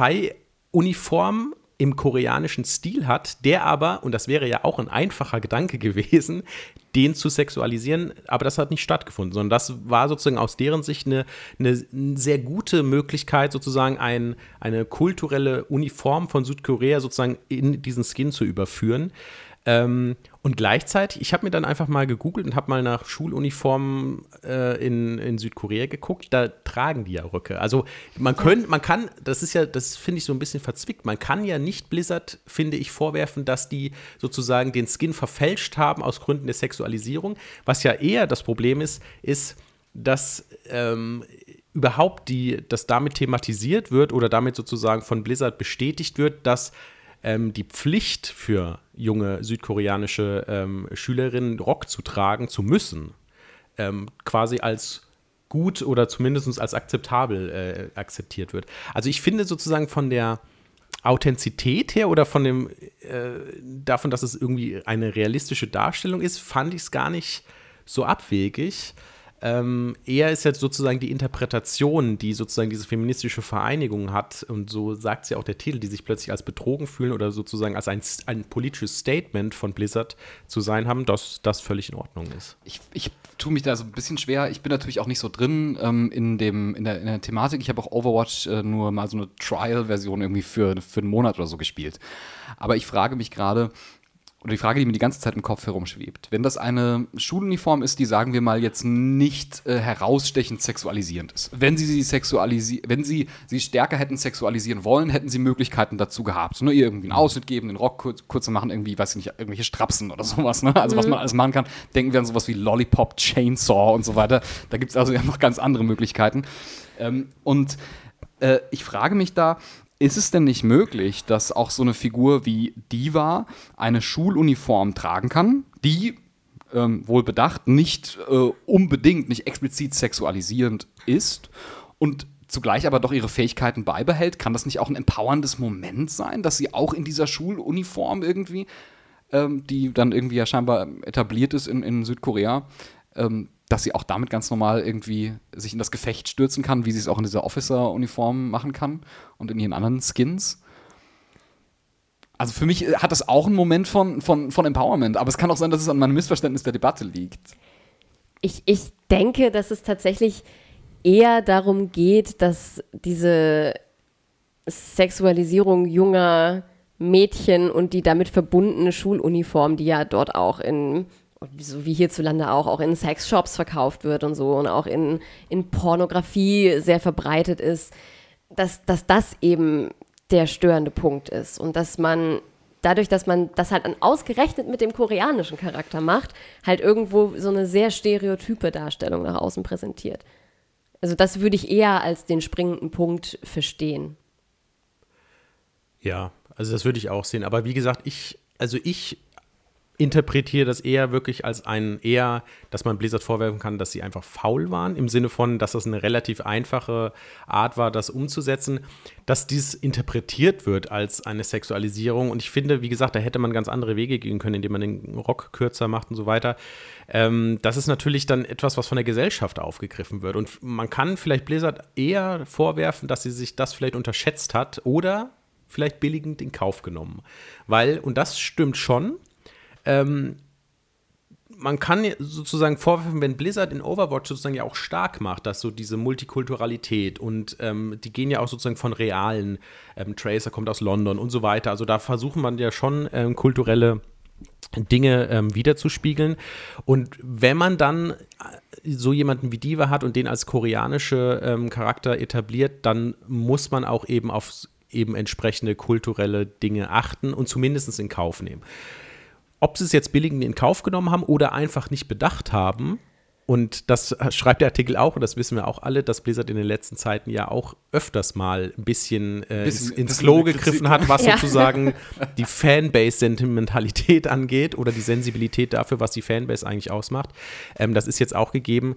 Polizeiuniform im koreanischen Stil hat, der aber, und das wäre ja auch ein einfacher Gedanke gewesen, den zu sexualisieren, aber das hat nicht stattgefunden, sondern das war sozusagen aus deren Sicht eine, eine sehr gute Möglichkeit, sozusagen ein, eine kulturelle Uniform von Südkorea sozusagen in diesen Skin zu überführen. Ähm, und gleichzeitig, ich habe mir dann einfach mal gegoogelt und habe mal nach Schuluniformen äh, in, in Südkorea geguckt, da tragen die ja Röcke. Also man, könnt, man kann, das ist ja, das finde ich so ein bisschen verzwickt, man kann ja nicht Blizzard, finde ich, vorwerfen, dass die sozusagen den Skin verfälscht haben aus Gründen der Sexualisierung. Was ja eher das Problem ist, ist, dass ähm, überhaupt die, dass damit thematisiert wird oder damit sozusagen von Blizzard bestätigt wird, dass ähm, die Pflicht für junge südkoreanische ähm, Schülerinnen, Rock zu tragen, zu müssen, ähm, quasi als gut oder zumindest als akzeptabel äh, akzeptiert wird. Also ich finde sozusagen von der Authentizität her oder von dem äh, davon, dass es irgendwie eine realistische Darstellung ist, fand ich es gar nicht so abwegig. Ähm, eher ist jetzt sozusagen die Interpretation, die sozusagen diese feministische Vereinigung hat, und so sagt es ja auch der Titel, die sich plötzlich als betrogen fühlen oder sozusagen als ein, ein politisches Statement von Blizzard zu sein haben, dass das völlig in Ordnung ist. Ich, ich tue mich da so ein bisschen schwer. Ich bin natürlich auch nicht so drin ähm, in, dem, in, der, in der Thematik. Ich habe auch Overwatch äh, nur mal so eine Trial-Version irgendwie für, für einen Monat oder so gespielt. Aber ich frage mich gerade, oder die Frage, die mir die ganze Zeit im Kopf herumschwebt. Wenn das eine Schuluniform ist, die, sagen wir mal, jetzt nicht äh, herausstechend sexualisierend ist. Wenn sie sie sexualisi- wenn sie sie stärker hätten sexualisieren wollen, hätten sie Möglichkeiten dazu gehabt. Ne? Ihr irgendwie einen Ausschnitt geben, den Rock kurz, kurz zu machen, irgendwie, weiß ich nicht, irgendwelche Strapsen oder sowas. Ne? Also mhm. was man alles machen kann. Denken wir an sowas wie Lollipop, Chainsaw und so weiter. Da gibt es also ja noch ganz andere Möglichkeiten. Ähm, und äh, ich frage mich da, ist es denn nicht möglich, dass auch so eine Figur wie D.Va eine Schuluniform tragen kann, die, ähm, wohl bedacht, nicht äh, unbedingt, nicht explizit sexualisierend ist und zugleich aber doch ihre Fähigkeiten beibehält? Kann das nicht auch ein empowerndes Moment sein, dass sie auch in dieser Schuluniform irgendwie, ähm, die dann irgendwie ja scheinbar etabliert ist in, in Südkorea, ähm, dass sie auch damit ganz normal irgendwie sich in das Gefecht stürzen kann, wie sie es auch in dieser Officer-Uniform machen kann und in ihren anderen Skins. Also für mich hat das auch einen Moment von, von, von Empowerment, aber es kann auch sein, dass es an meinem Missverständnis der Debatte liegt. Ich, ich denke, dass es tatsächlich eher darum geht, dass diese Sexualisierung junger Mädchen und die damit verbundene Schuluniform, die ja dort auch in so wie hierzulande auch, auch in Sexshops verkauft wird und so und auch in, in Pornografie sehr verbreitet ist, dass, dass das eben der störende Punkt ist und dass man dadurch, dass man das halt ausgerechnet mit dem koreanischen Charakter macht, halt irgendwo so eine sehr stereotype Darstellung nach außen präsentiert. Also das würde ich eher als den springenden Punkt verstehen. Ja, also das würde ich auch sehen. Aber wie gesagt, ich, also ich interpretiere das eher wirklich als ein, eher, dass man Blizzard vorwerfen kann, dass sie einfach faul waren, im Sinne von, dass das eine relativ einfache Art war, das umzusetzen, dass dies interpretiert wird als eine Sexualisierung. Und ich finde, wie gesagt, da hätte man ganz andere Wege gehen können, indem man den Rock kürzer macht und so weiter. Ähm, das ist natürlich dann etwas, was von der Gesellschaft aufgegriffen wird. Und man kann vielleicht Blizzard eher vorwerfen, dass sie sich das vielleicht unterschätzt hat oder vielleicht billigend in Kauf genommen. Weil, und das stimmt schon, Ähm, man kann sozusagen vorwerfen, wenn Blizzard in Overwatch sozusagen ja auch stark macht, dass so diese Multikulturalität und ähm, die gehen ja auch sozusagen von realen, ähm, Tracer kommt aus London und so weiter, also da versuchen man ja schon ähm, kulturelle Dinge ähm, wiederzuspiegeln und wenn man dann so jemanden wie D.Va hat und den als koreanische ähm, Charakter etabliert, dann muss man auch eben auf eben entsprechende kulturelle Dinge achten und zumindest in Kauf nehmen. Ob sie es jetzt billigend in Kauf genommen haben oder einfach nicht bedacht haben, und das schreibt der Artikel auch, und das wissen wir auch alle, dass Blizzard in den letzten Zeiten ja auch öfters mal ein bisschen, äh, bisschen ins, ins Klo gegriffen hat, was ja. sozusagen die Fanbase-Sentimentalität angeht oder die Sensibilität dafür, was die Fanbase eigentlich ausmacht. Ähm, das ist jetzt auch gegeben.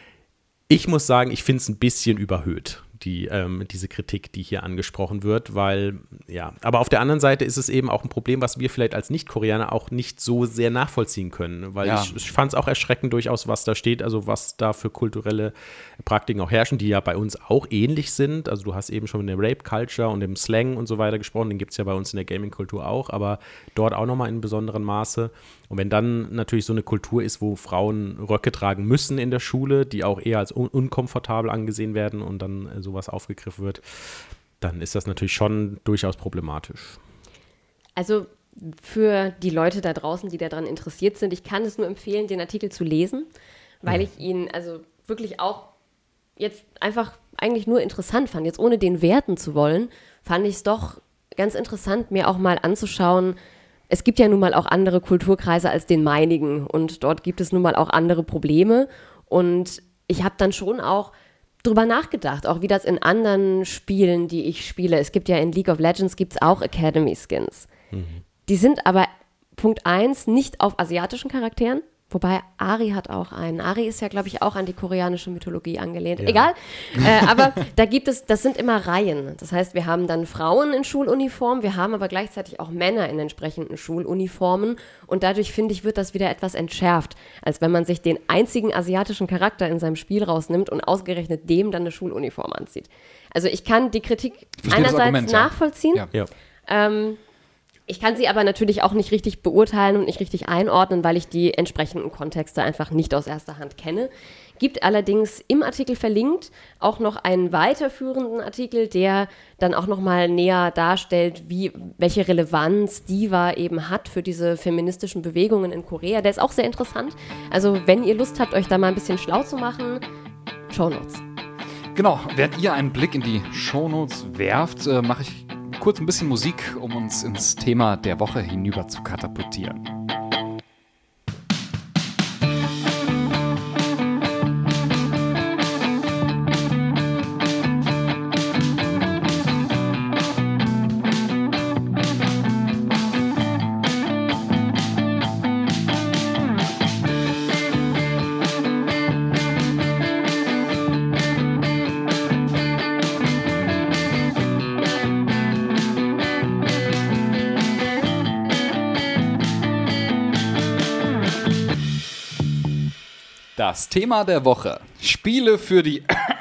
Ich muss sagen, ich finde es ein bisschen überhöht, die, ähm, diese Kritik, die hier angesprochen wird, weil, ja, aber auf der anderen Seite ist es eben auch ein Problem, was wir vielleicht als Nicht-Koreaner auch nicht so sehr nachvollziehen können, weil ja. ich, ich fand es auch erschreckend durchaus, was da steht, also was da für kulturelle Praktiken auch herrschen, die ja bei uns auch ähnlich sind, also du hast eben schon mit der Rape-Culture und dem Slang und so weiter gesprochen, den gibt es ja bei uns in der Gaming-Kultur auch, aber dort auch nochmal in besonderem Maße. Und wenn dann natürlich so eine Kultur ist, wo Frauen Röcke tragen müssen in der Schule, die auch eher als un- unkomfortabel angesehen werden und dann äh, sowas aufgegriffen wird, dann ist das natürlich schon durchaus problematisch. Also für die Leute da draußen, die daran interessiert sind, ich kann es nur empfehlen, den Artikel zu lesen, weil mhm. ich ihn also wirklich auch jetzt einfach eigentlich nur interessant fand. Jetzt ohne den werten zu wollen, fand ich es doch ganz interessant, mir auch mal anzuschauen. Es gibt ja nun mal auch andere Kulturkreise als den meinigen und dort gibt es nun mal auch andere Probleme und ich habe dann schon auch drüber nachgedacht, auch wie das in anderen Spielen, die ich spiele, es gibt ja in League of Legends gibt es auch Academy Skins. Mhm. Die sind aber Punkt eins nicht auf asiatischen Charakteren, wobei Ari hat auch einen. Ari ist ja, glaube ich, auch an die koreanische Mythologie angelehnt. Ja. Egal, äh, aber da gibt es, das sind immer Reihen. Das heißt, wir haben dann Frauen in Schuluniform, wir haben aber gleichzeitig auch Männer in entsprechenden Schuluniformen und dadurch, finde ich, wird das wieder etwas entschärft, als wenn man sich den einzigen asiatischen Charakter in seinem Spiel rausnimmt und ausgerechnet dem dann eine Schuluniform anzieht. Also ich kann die Kritik einerseits Argument, nachvollziehen, ja. Ja. Ähm, Ich kann sie aber natürlich auch nicht richtig beurteilen und nicht richtig einordnen, weil ich die entsprechenden Kontexte einfach nicht aus erster Hand kenne. Gibt allerdings im Artikel verlinkt auch noch einen weiterführenden Artikel, der dann auch nochmal näher darstellt, wie, welche Relevanz Diva eben hat für diese feministischen Bewegungen in Korea. Der ist auch sehr interessant. Also wenn ihr Lust habt, euch da mal ein bisschen schlau zu machen, Shownotes. Genau, während ihr einen Blick in die Shownotes werft, äh, mache ich kurz ein bisschen Musik, um uns ins Thema der Woche hinüber zu katapultieren. Das Thema der Woche. Spiele für die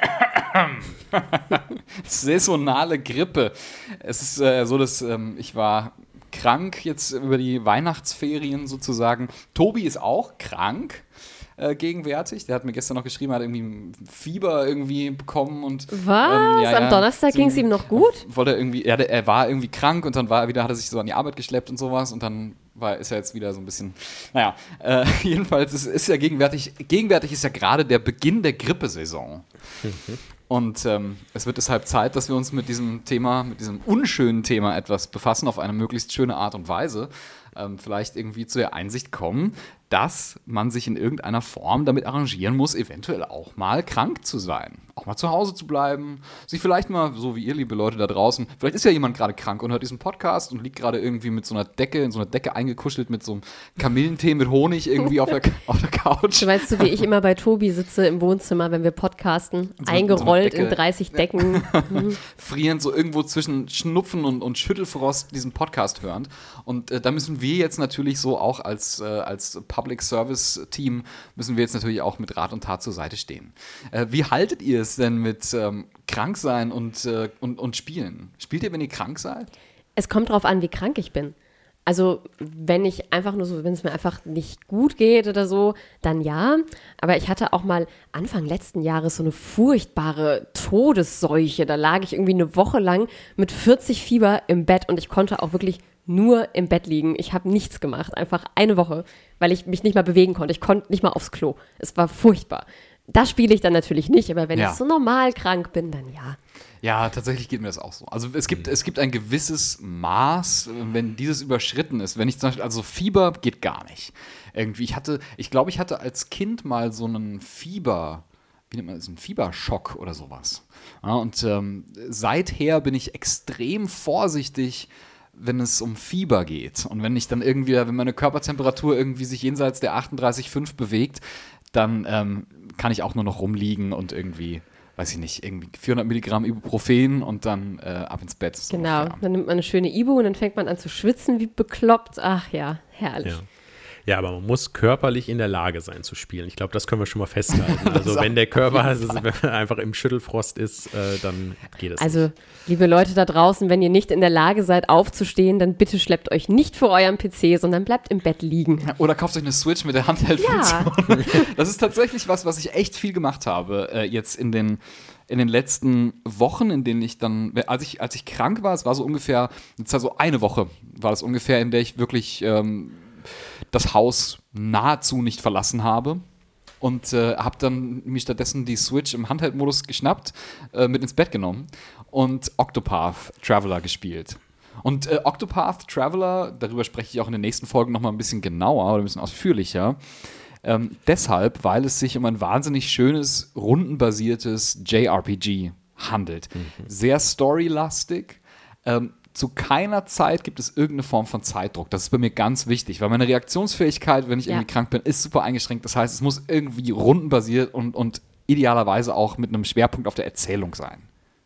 saisonale Grippe. Es ist äh, so, dass ähm, ich war krank jetzt über die Weihnachtsferien sozusagen. Tobi ist auch krank äh, gegenwärtig. Der hat mir gestern noch geschrieben, er hat irgendwie ein Fieber irgendwie bekommen. Und, Was? Ähm, ja, Am ja, Donnerstag so, ging es ihm noch gut? Wollte er, irgendwie, er, er war irgendwie krank und dann war er wieder, hat er sich so an die Arbeit geschleppt und sowas und dann war, ist er jetzt wieder so ein bisschen, naja, äh, jedenfalls ist, ist ja gegenwärtig, gegenwärtig ist ja gerade der Beginn der Grippesaison. Mhm. Und ähm, es wird deshalb Zeit, dass wir uns mit diesem Thema, mit diesem unschönen Thema etwas befassen, auf eine möglichst schöne Art und Weise. Ähm, vielleicht irgendwie zu der Einsicht kommen, dass man sich in irgendeiner Form damit arrangieren muss, eventuell auch mal krank zu sein. Auch mal zu Hause zu bleiben, sich vielleicht mal, so wie ihr, liebe Leute da draußen, vielleicht ist ja jemand gerade krank und hört diesen Podcast und liegt gerade irgendwie mit so einer Decke, in so einer Decke eingekuschelt mit so einem Kamillentee mit Honig irgendwie auf der, auf der Couch. Du weißt so, wie ich immer bei Tobi sitze im Wohnzimmer, wenn wir podcasten, so, eingerollt so in dreißig Decken. Mhm. Frierend, so irgendwo zwischen Schnupfen und, und Schüttelfrost diesen Podcast hörend. Und äh, da müssen wir jetzt natürlich so auch als, äh, als Public Service Team müssen wir jetzt natürlich auch mit Rat und Tat zur Seite stehen. Äh, wie haltet ihr es denn mit ähm, krank sein und, äh, und, und spielen? Spielt ihr, wenn ihr krank seid? Es kommt drauf an, wie krank ich bin. Also wenn ich einfach nur so, wenn es mir einfach nicht gut geht oder so, dann ja. Aber ich hatte auch mal Anfang letzten Jahres so eine furchtbare Todesseuche. Da lag ich irgendwie eine Woche lang mit vierzig Fieber im Bett und ich konnte auch wirklich nur im Bett liegen. Ich habe nichts gemacht, einfach eine Woche, weil ich mich nicht mal bewegen konnte. Ich konnte nicht mal aufs Klo. Es war furchtbar. Das spiele ich dann natürlich nicht, aber wenn ja. ich so normal krank bin, dann ja. Ja, tatsächlich geht mir das auch so. Also es gibt, es gibt ein gewisses Maß, wenn dieses überschritten ist. Wenn ich zum Beispiel, also Fieber geht gar nicht. Irgendwie, ich hatte, ich glaube, ich hatte als Kind mal so einen Fieber, wie nennt man das, einen Fieberschock oder sowas. Ja, und ähm, seither bin ich extrem vorsichtig, wenn es um Fieber geht. Und wenn ich dann irgendwie, wenn meine Körpertemperatur irgendwie sich jenseits der achtunddreißig Komma fünf bewegt, dann ähm, kann ich auch nur noch rumliegen und irgendwie, weiß ich nicht, irgendwie vierhundert Milligramm Ibuprofen und dann äh, ab ins Bett. So genau, ungefähr. Dann nimmt man eine schöne Ibu und dann fängt man an zu schwitzen wie bekloppt. Ach ja, herrlich. Ja. Ja, aber man muss körperlich in der Lage sein zu spielen. Ich glaube, das können wir schon mal festhalten. Also wenn der Körper also, wenn einfach im Schüttelfrost ist, äh, dann geht es Also, nicht. liebe Leute da draußen, wenn ihr nicht in der Lage seid aufzustehen, dann bitte schleppt euch nicht vor eurem P C, sondern bleibt im Bett liegen. Oder kauft euch eine Switch mit der Handheld-Funktion. Ja. Das ist tatsächlich was, was ich echt viel gemacht habe äh, jetzt in den in den letzten Wochen, in denen ich dann, als ich, als ich krank war, es war so ungefähr, jetzt war so eine Woche, war das ungefähr, in der ich wirklich ähm, das Haus nahezu nicht verlassen habe und äh, habe dann mir stattdessen die Switch im Handheld-Modus geschnappt, äh, mit ins Bett genommen und Octopath Traveler gespielt. Und äh, Octopath Traveler, darüber spreche ich auch in den nächsten Folgen nochmal ein bisschen genauer oder ein bisschen ausführlicher, ähm, deshalb, weil es sich um ein wahnsinnig schönes, rundenbasiertes J R P G handelt. Mhm. Sehr storylastig, ähm, zu keiner Zeit gibt es irgendeine Form von Zeitdruck. Das ist bei mir ganz wichtig, weil meine Reaktionsfähigkeit, wenn ich ja. irgendwie krank bin, ist super eingeschränkt. Das heißt, es muss irgendwie rundenbasiert und, und idealerweise auch mit einem Schwerpunkt auf der Erzählung sein.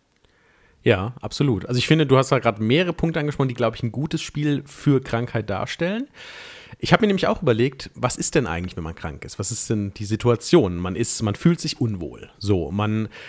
Ja, absolut. Also ich finde, du hast da gerade mehrere Punkte angesprochen, die, glaube ich, ein gutes Spiel für Krankheit darstellen. Ich habe mir nämlich auch überlegt, was ist denn eigentlich, wenn man krank ist? Was ist denn die Situation? Man ist, man fühlt sich unwohl. So, man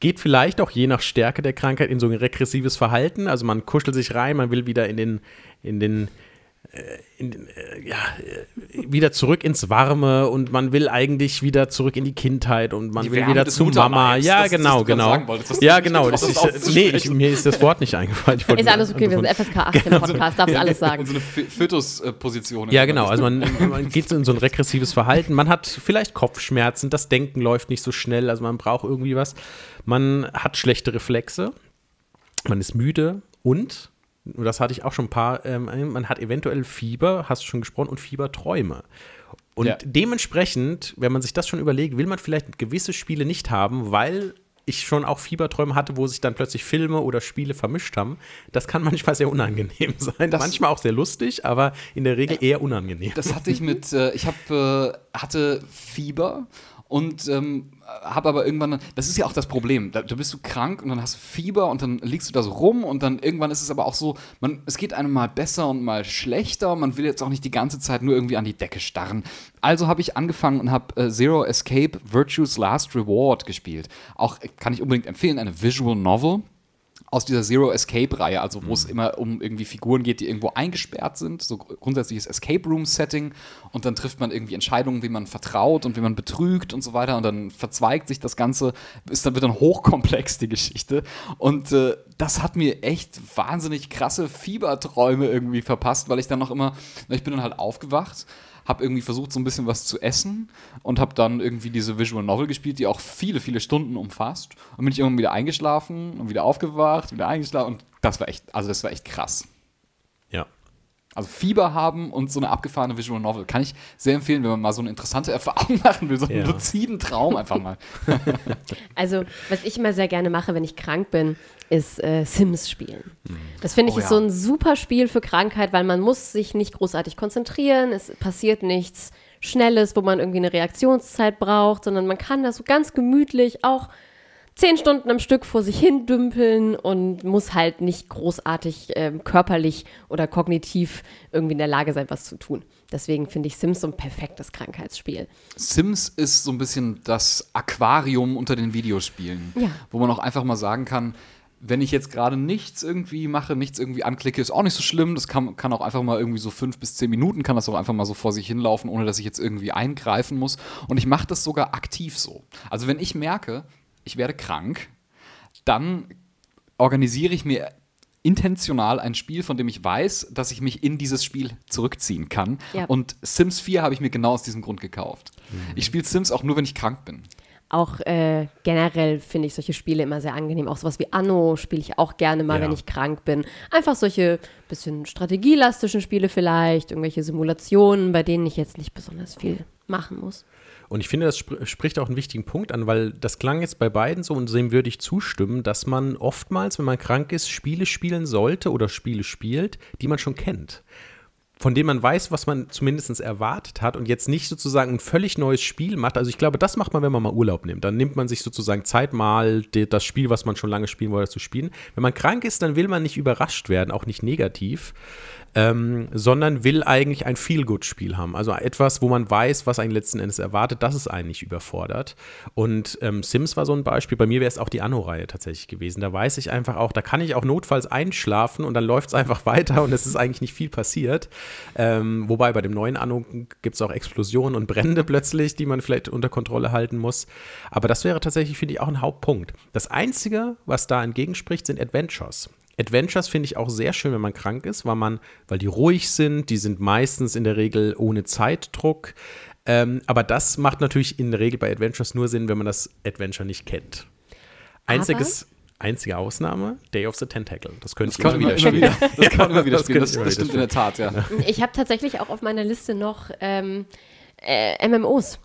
geht vielleicht auch je nach Stärke der Krankheit in so ein regressives Verhalten. Also man kuschelt sich rein, man will wieder in den, in den In, äh, ja, äh, wieder zurück ins Warme und man will eigentlich wieder zurück in die Kindheit und man Die will Wärme wieder des zu Mama. Mutterleibs, Ja, das- das genau, du gerade genau. sagen wolltest, das Ja, ist genau. nicht Das gebraucht, ist, das nee, ich, auszusprechen. mir ist das Wort nicht eingefallen. Ich wollte Ist alles okay, wir sind von- F S K achtzehn Podcast, darfst alles sagen. Und so eine F- Fötusposition. Ja, genau. Also man, man geht so in so ein regressives Verhalten. Man hat vielleicht Kopfschmerzen, das Denken läuft nicht so schnell, also man braucht irgendwie was. Man hat schlechte Reflexe, man ist müde und, und das hatte ich auch schon ein paar, ähm, man hat eventuell Fieber, hast du schon gesprochen, und Fieberträume. Und Ja. dementsprechend, wenn man sich das schon überlegt, will man vielleicht gewisse Spiele nicht haben, weil ich schon auch Fieberträume hatte, wo sich dann plötzlich Filme oder Spiele vermischt haben. Das kann manchmal sehr unangenehm sein. Das- manchmal auch sehr lustig, aber in der Regel eher unangenehm. Das hatte ich mit, äh, ich hab, äh, hatte Fieber und ähm, habe aber irgendwann, das ist ja auch das Problem, da, da bist du krank und dann hast du Fieber und dann liegst du da so rum und dann irgendwann ist es aber auch so, man, es geht einem mal besser und mal schlechter, man will jetzt auch nicht die ganze Zeit nur irgendwie an die Decke starren. Also habe ich angefangen und habe äh, Zero Escape Virtue's Last Reward gespielt. Auch äh, kann ich unbedingt empfehlen, eine Visual Novel aus dieser Zero-Escape-Reihe, also wo es immer um irgendwie Figuren geht, die irgendwo eingesperrt sind, so grundsätzliches Escape-Room-Setting und dann trifft man irgendwie Entscheidungen, wie man vertraut und wie man betrügt und so weiter und dann verzweigt sich das Ganze, ist dann, wird dann hochkomplex, die Geschichte und äh, das hat mir echt wahnsinnig krasse Fieberträume irgendwie verpasst, weil ich dann noch immer, ich bin dann halt aufgewacht, habe irgendwie versucht, so ein bisschen was zu essen und habe dann irgendwie diese Visual Novel gespielt, die auch viele, viele Stunden umfasst. Und bin ich irgendwann wieder eingeschlafen und wieder aufgewacht, wieder eingeschlafen und das war echt, also das war echt krass. Ja. Also Fieber haben und so eine abgefahrene Visual Novel kann ich sehr empfehlen, wenn man mal so eine interessante Erfahrung machen will, so einen Ja. luziden Traum einfach mal. Also, was ich immer sehr gerne mache, wenn ich krank bin, ist äh, Sims spielen. Das finde ich Oh ist ja. so ein super Spiel für Krankheit, weil man muss sich nicht großartig konzentrieren, es passiert nichts Schnelles, wo man irgendwie eine Reaktionszeit braucht, sondern man kann das so ganz gemütlich auch zehn Stunden am Stück vor sich hin dümpeln und muss halt nicht großartig ähm, körperlich oder kognitiv irgendwie in der Lage sein, was zu tun. Deswegen finde ich Sims so ein perfektes Krankheitsspiel. Sims ist so ein bisschen das Aquarium unter den Videospielen, Ja. wo man auch einfach mal sagen kann, wenn ich jetzt gerade nichts irgendwie mache, nichts irgendwie anklicke, ist auch nicht so schlimm. Das kann, kann auch einfach mal irgendwie so fünf bis zehn Minuten, kann das auch einfach mal so vor sich hinlaufen, ohne dass ich jetzt irgendwie eingreifen muss. Und ich mache das sogar aktiv so. Also wenn ich merke, ich werde krank, dann organisiere ich mir intentional ein Spiel, von dem ich weiß, dass ich mich in dieses Spiel zurückziehen kann. Ja. Und Sims vier habe ich mir genau aus diesem Grund gekauft. Ich spiele Sims auch nur, wenn ich krank bin. Auch äh, generell finde ich solche Spiele immer sehr angenehm. Auch sowas wie Anno spiele ich auch gerne mal, Ja. wenn ich krank bin. Einfach solche bisschen strategielastischen Spiele vielleicht, irgendwelche Simulationen, bei denen ich jetzt nicht besonders viel machen muss. Und ich finde, das sp- spricht auch einen wichtigen Punkt an, weil das klang jetzt bei beiden so und dem würde ich zustimmen, dass man oftmals, wenn man krank ist, Spiele spielen sollte oder Spiele spielt, die man schon kennt. Von denen man weiß, was man zumindest erwartet hat und jetzt nicht sozusagen ein völlig neues Spiel macht. Also ich glaube, das macht man, wenn man mal Urlaub nimmt. Dann nimmt man sich sozusagen Zeit, mal die, das Spiel, was man schon lange spielen wollte, zu spielen. Wenn man krank ist, dann will man nicht überrascht werden, auch nicht negativ. Ähm, sondern will eigentlich ein Feel-Good-Spiel haben. Also etwas, wo man weiß, was einen letzten Endes erwartet, das ist einen nicht überfordert. Und ähm, Sims war so ein Beispiel. Bei mir wäre es auch die Anno-Reihe tatsächlich gewesen. Da weiß ich einfach auch, da kann ich auch notfalls einschlafen und dann läuft es einfach weiter und es ist eigentlich nicht viel passiert. Ähm, wobei bei dem neuen Anno gibt es auch Explosionen und Brände plötzlich, die man vielleicht unter Kontrolle halten muss. Aber das wäre tatsächlich, finde ich, auch ein Hauptpunkt. Das Einzige, was da entgegenspricht, sind Adventures. Adventures finde ich auch sehr schön, wenn man krank ist, weil man, weil die ruhig sind, die sind meistens in der Regel ohne Zeitdruck. Ähm, aber das macht natürlich in der Regel bei Adventures nur Sinn, wenn man das Adventure nicht kennt. Einziges, einzige Ausnahme, Day of the Tentacle. Das könnte Das ich kann man immer immer, wieder immer wieder, das kann man immer wieder Das spielen. könnte Das, ich immer das wieder stimmt in der Tat, ja. Ich habe tatsächlich auch auf meiner Liste noch ähm, äh, M M Os.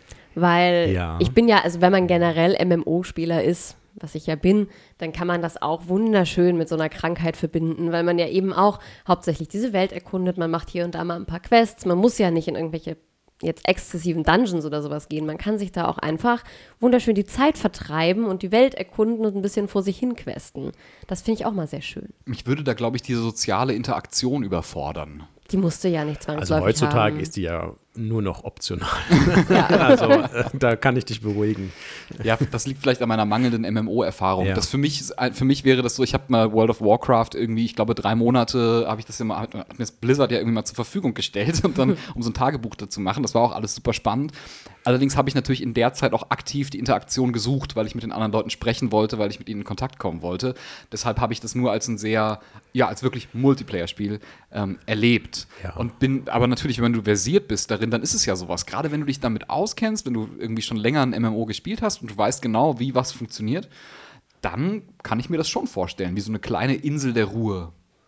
Weil Ja. ich bin ja, also wenn man generell M M O-Spieler ist, was ich ja bin, dann kann man das auch wunderschön mit so einer Krankheit verbinden, weil man ja eben auch hauptsächlich diese Welt erkundet. Man macht hier und da mal ein paar Quests. Man muss ja nicht in irgendwelche jetzt exzessiven Dungeons oder sowas gehen. Man kann sich da auch einfach wunderschön die Zeit vertreiben und die Welt erkunden und ein bisschen vor sich hin questen. Das finde ich auch mal sehr schön. Mich würde da, glaube ich, diese soziale Interaktion überfordern. Die musste ja nicht Also zwangsläufig heutzutage haben. ist die ja nur noch optional. Ja. Also äh, da kann ich dich beruhigen. Ja, das liegt vielleicht an meiner mangelnden M M O-Erfahrung. Ja. Das für mich, für mich wäre das so, ich habe mal World of Warcraft irgendwie, ich glaube drei Monate habe ich das ja mal, hat mir das Blizzard ja irgendwie mal zur Verfügung gestellt und dann, um so ein Tagebuch dazu machen. Das war auch alles super spannend. Allerdings habe ich natürlich in der Zeit auch aktiv die Interaktion gesucht, weil ich mit den anderen Leuten sprechen wollte, weil ich mit ihnen in Kontakt kommen wollte. Deshalb habe ich das nur als ein sehr, ja, als wirklich Multiplayer-Spiel ähm, erlebt. Ja. Und bin, aber natürlich, wenn du versiert bist darin, dann ist es ja sowas. Gerade wenn du dich damit auskennst, wenn du irgendwie schon länger ein M M O gespielt hast und du weißt genau, wie was funktioniert, dann kann ich mir das schon vorstellen, wie so eine kleine Insel der Ruhe.